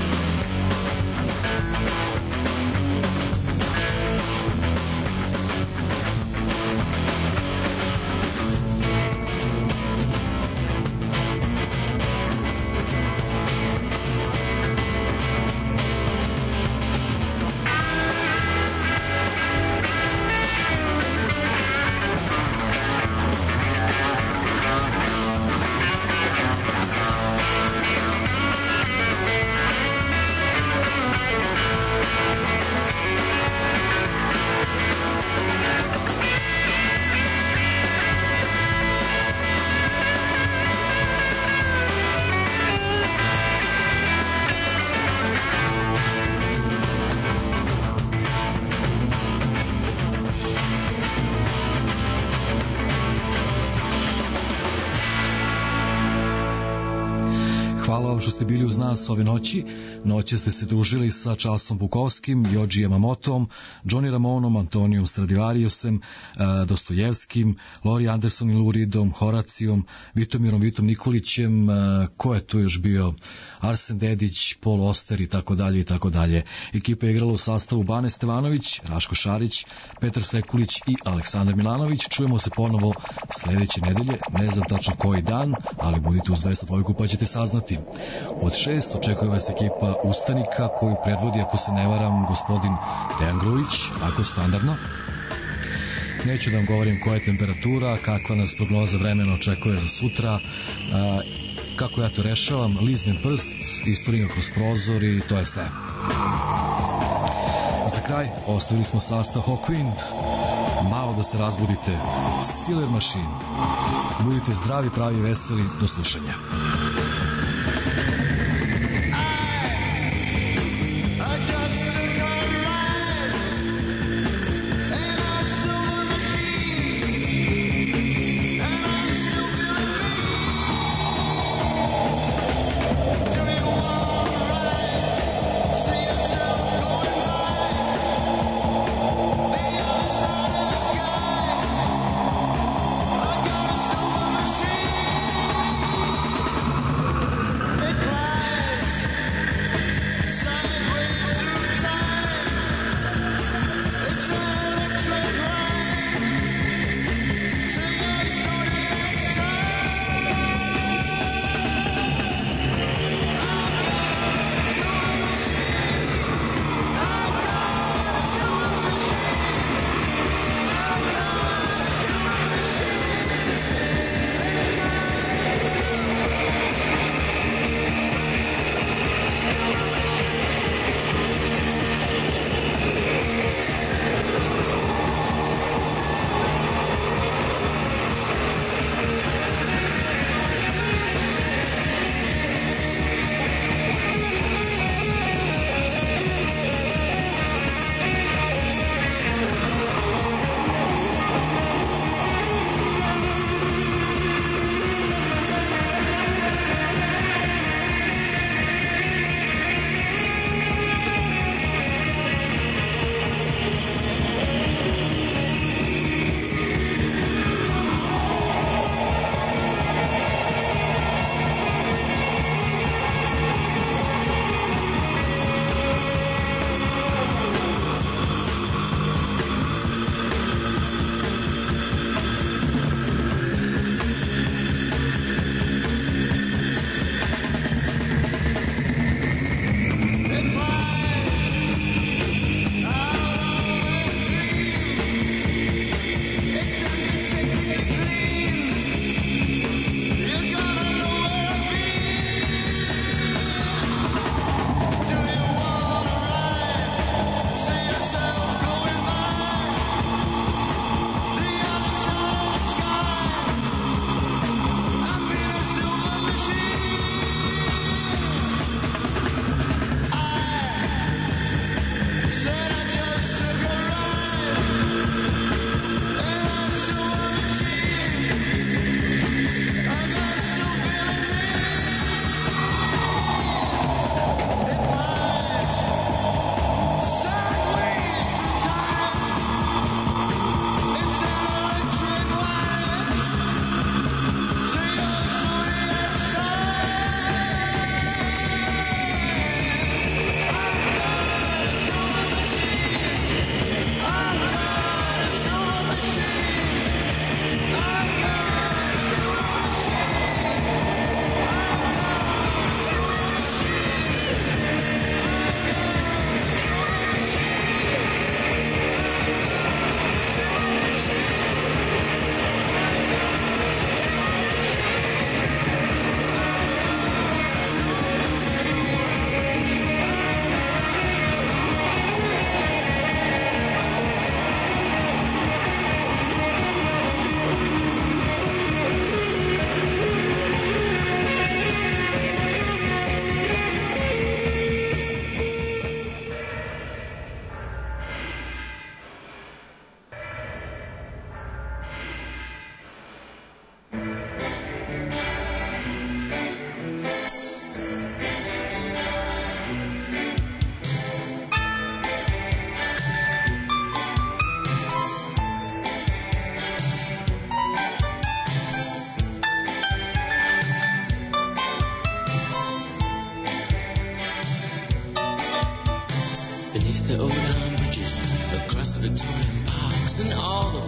Hvala vam što ste bili uz nas ove noći. Noće ste se družili sa Charlesom Bukovskim, Yoji Yamamotom, Johnny Ramonom, Antonijom Stradivariusem, Dostojevskim, Lori Anderson i Luridom, Horacijom, Vitomirom Vitom Nikolićem, ko je tu još bio? Arsen Dedić, Paul Oster i tako dalje i tako dalje. Ekipa je igrala u sastavu Bane Stevanović, Raško Šarić, Petar Sekulić i Aleksandar Milanović. Čujemo se ponovo sledeće nedelje, ne znam tačno koji dan, ali budite uz dvesta dvojku pa ćete saznati. Od šest očekuje vas ekipa Ustanika koju predvodi, ako se ne varam, gospodin Dejan Grujić, ako standardno. Neću da vam govorim koja je temperatura, kakva nas prognoza vremena očekuje za sutra, kako ja to rešavam, liznem prst, isturim kroz prozor i to je sve. Za kraj ostavili smo sastav Hawkwind, malo da se razbudite, Silver Machine. Budite zdravi, pravi, veseli, do slušanja.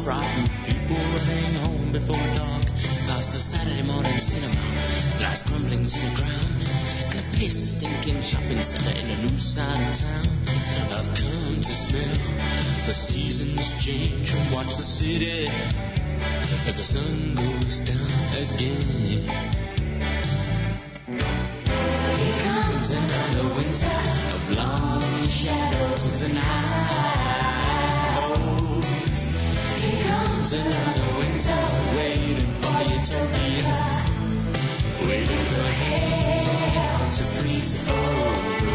frightened people running home before dark, past the Saturday morning cinema, glass crumbling to the ground, and a piss-stinking shopping centre in a new side of town. I've come to smell the seasons change and watch the city as the sun goes down again. Here comes another winter of long shadows and highs. Here comes another winter waiting for utopia, waiting for hell to freeze over.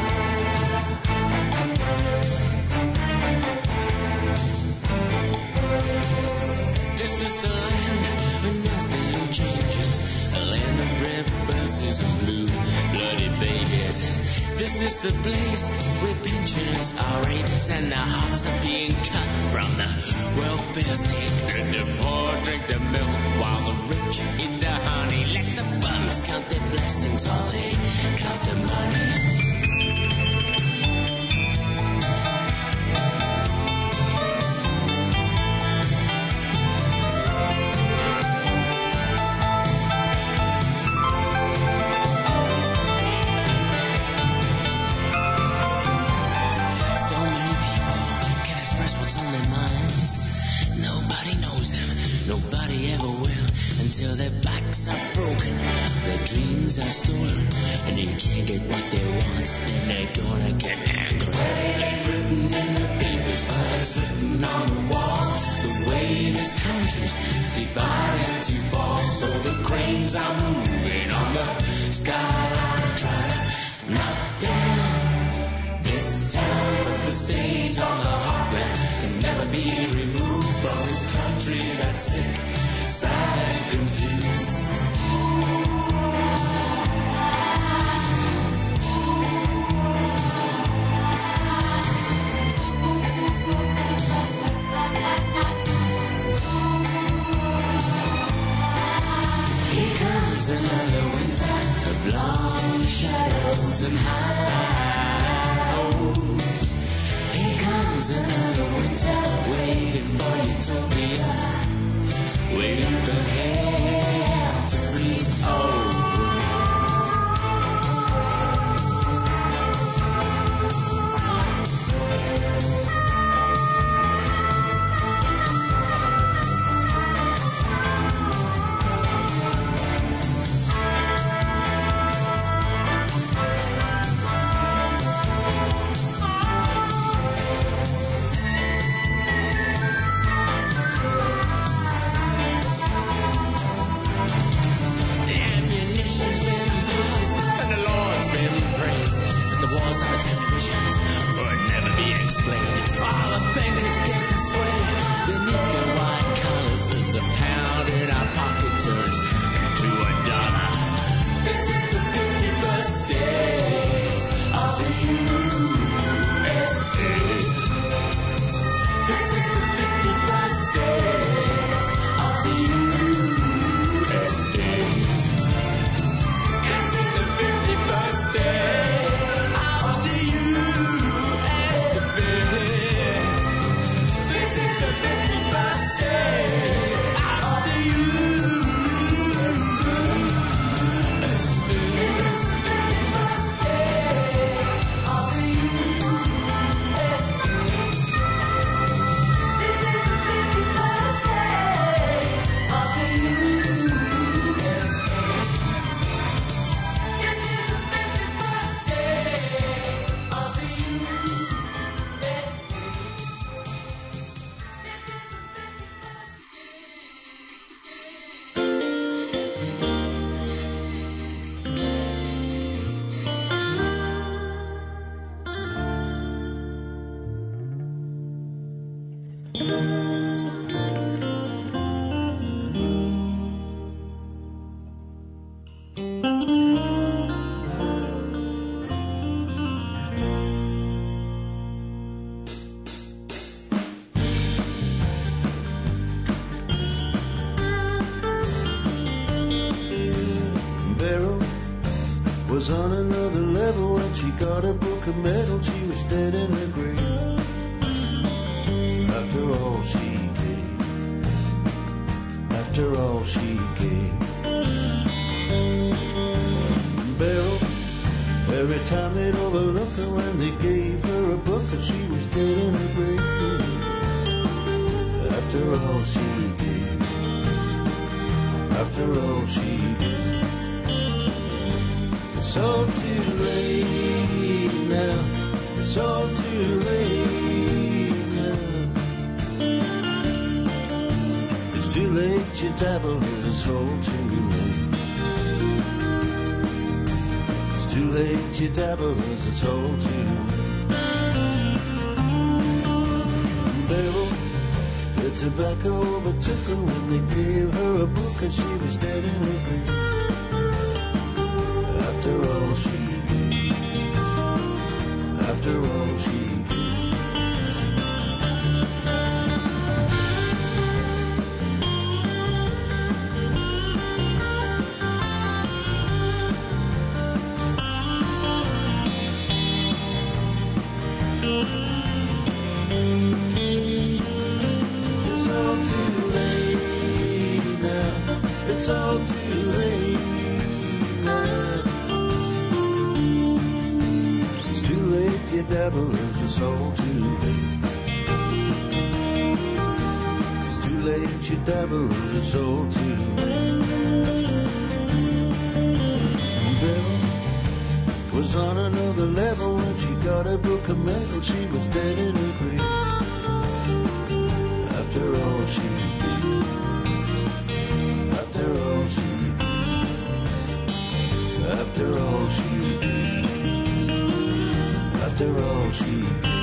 This is the land where nothing changes, a land of red buses and blue bloody babies. This is the place where pensioners are raped and their hearts are being cut from the welfare state. Let the poor drink the milk while the rich eat the honey. Let the bums count their blessings while they count the money. Until their backs are broken, their dreams are stolen, and they can't get what they want, then they're gonna get angry. It ain't written in the papers, but it's written on the walls. The way this country's divided to fall, so the cranes are moving on the skyline, trying to knock down this town. But the stage on the heartland can never be removed from this country that's sick, sad and confused. Here comes another winter of long shadows and highs. Here comes another winter waiting for utopia, waiting for hell to freeze over. Was on another level when she got a book of medal. She was dead in her grave after all she gave. after all she gave. Beryl, every time they'd overlook her when they gave her a book, and she was dead in her grave. After all she gave, after all she gave. It's all too late now, it's all too late now. It's too late, you dabble, it's all too late. It's too late, you dabble, it's all too late. Beryl, the tobacco overtook her when they gave her a book, and she was dead in her grave. After all she gave, after all she gave. It's all too late now, it's all too late now. It's too late, you dabble, it's all too late. It's too late, you dabble, it's all too late. Beryl was on another level when she got a book of metal, she was dead in her grave. After all she gave, after all she gave, after all she gave, after all she gave.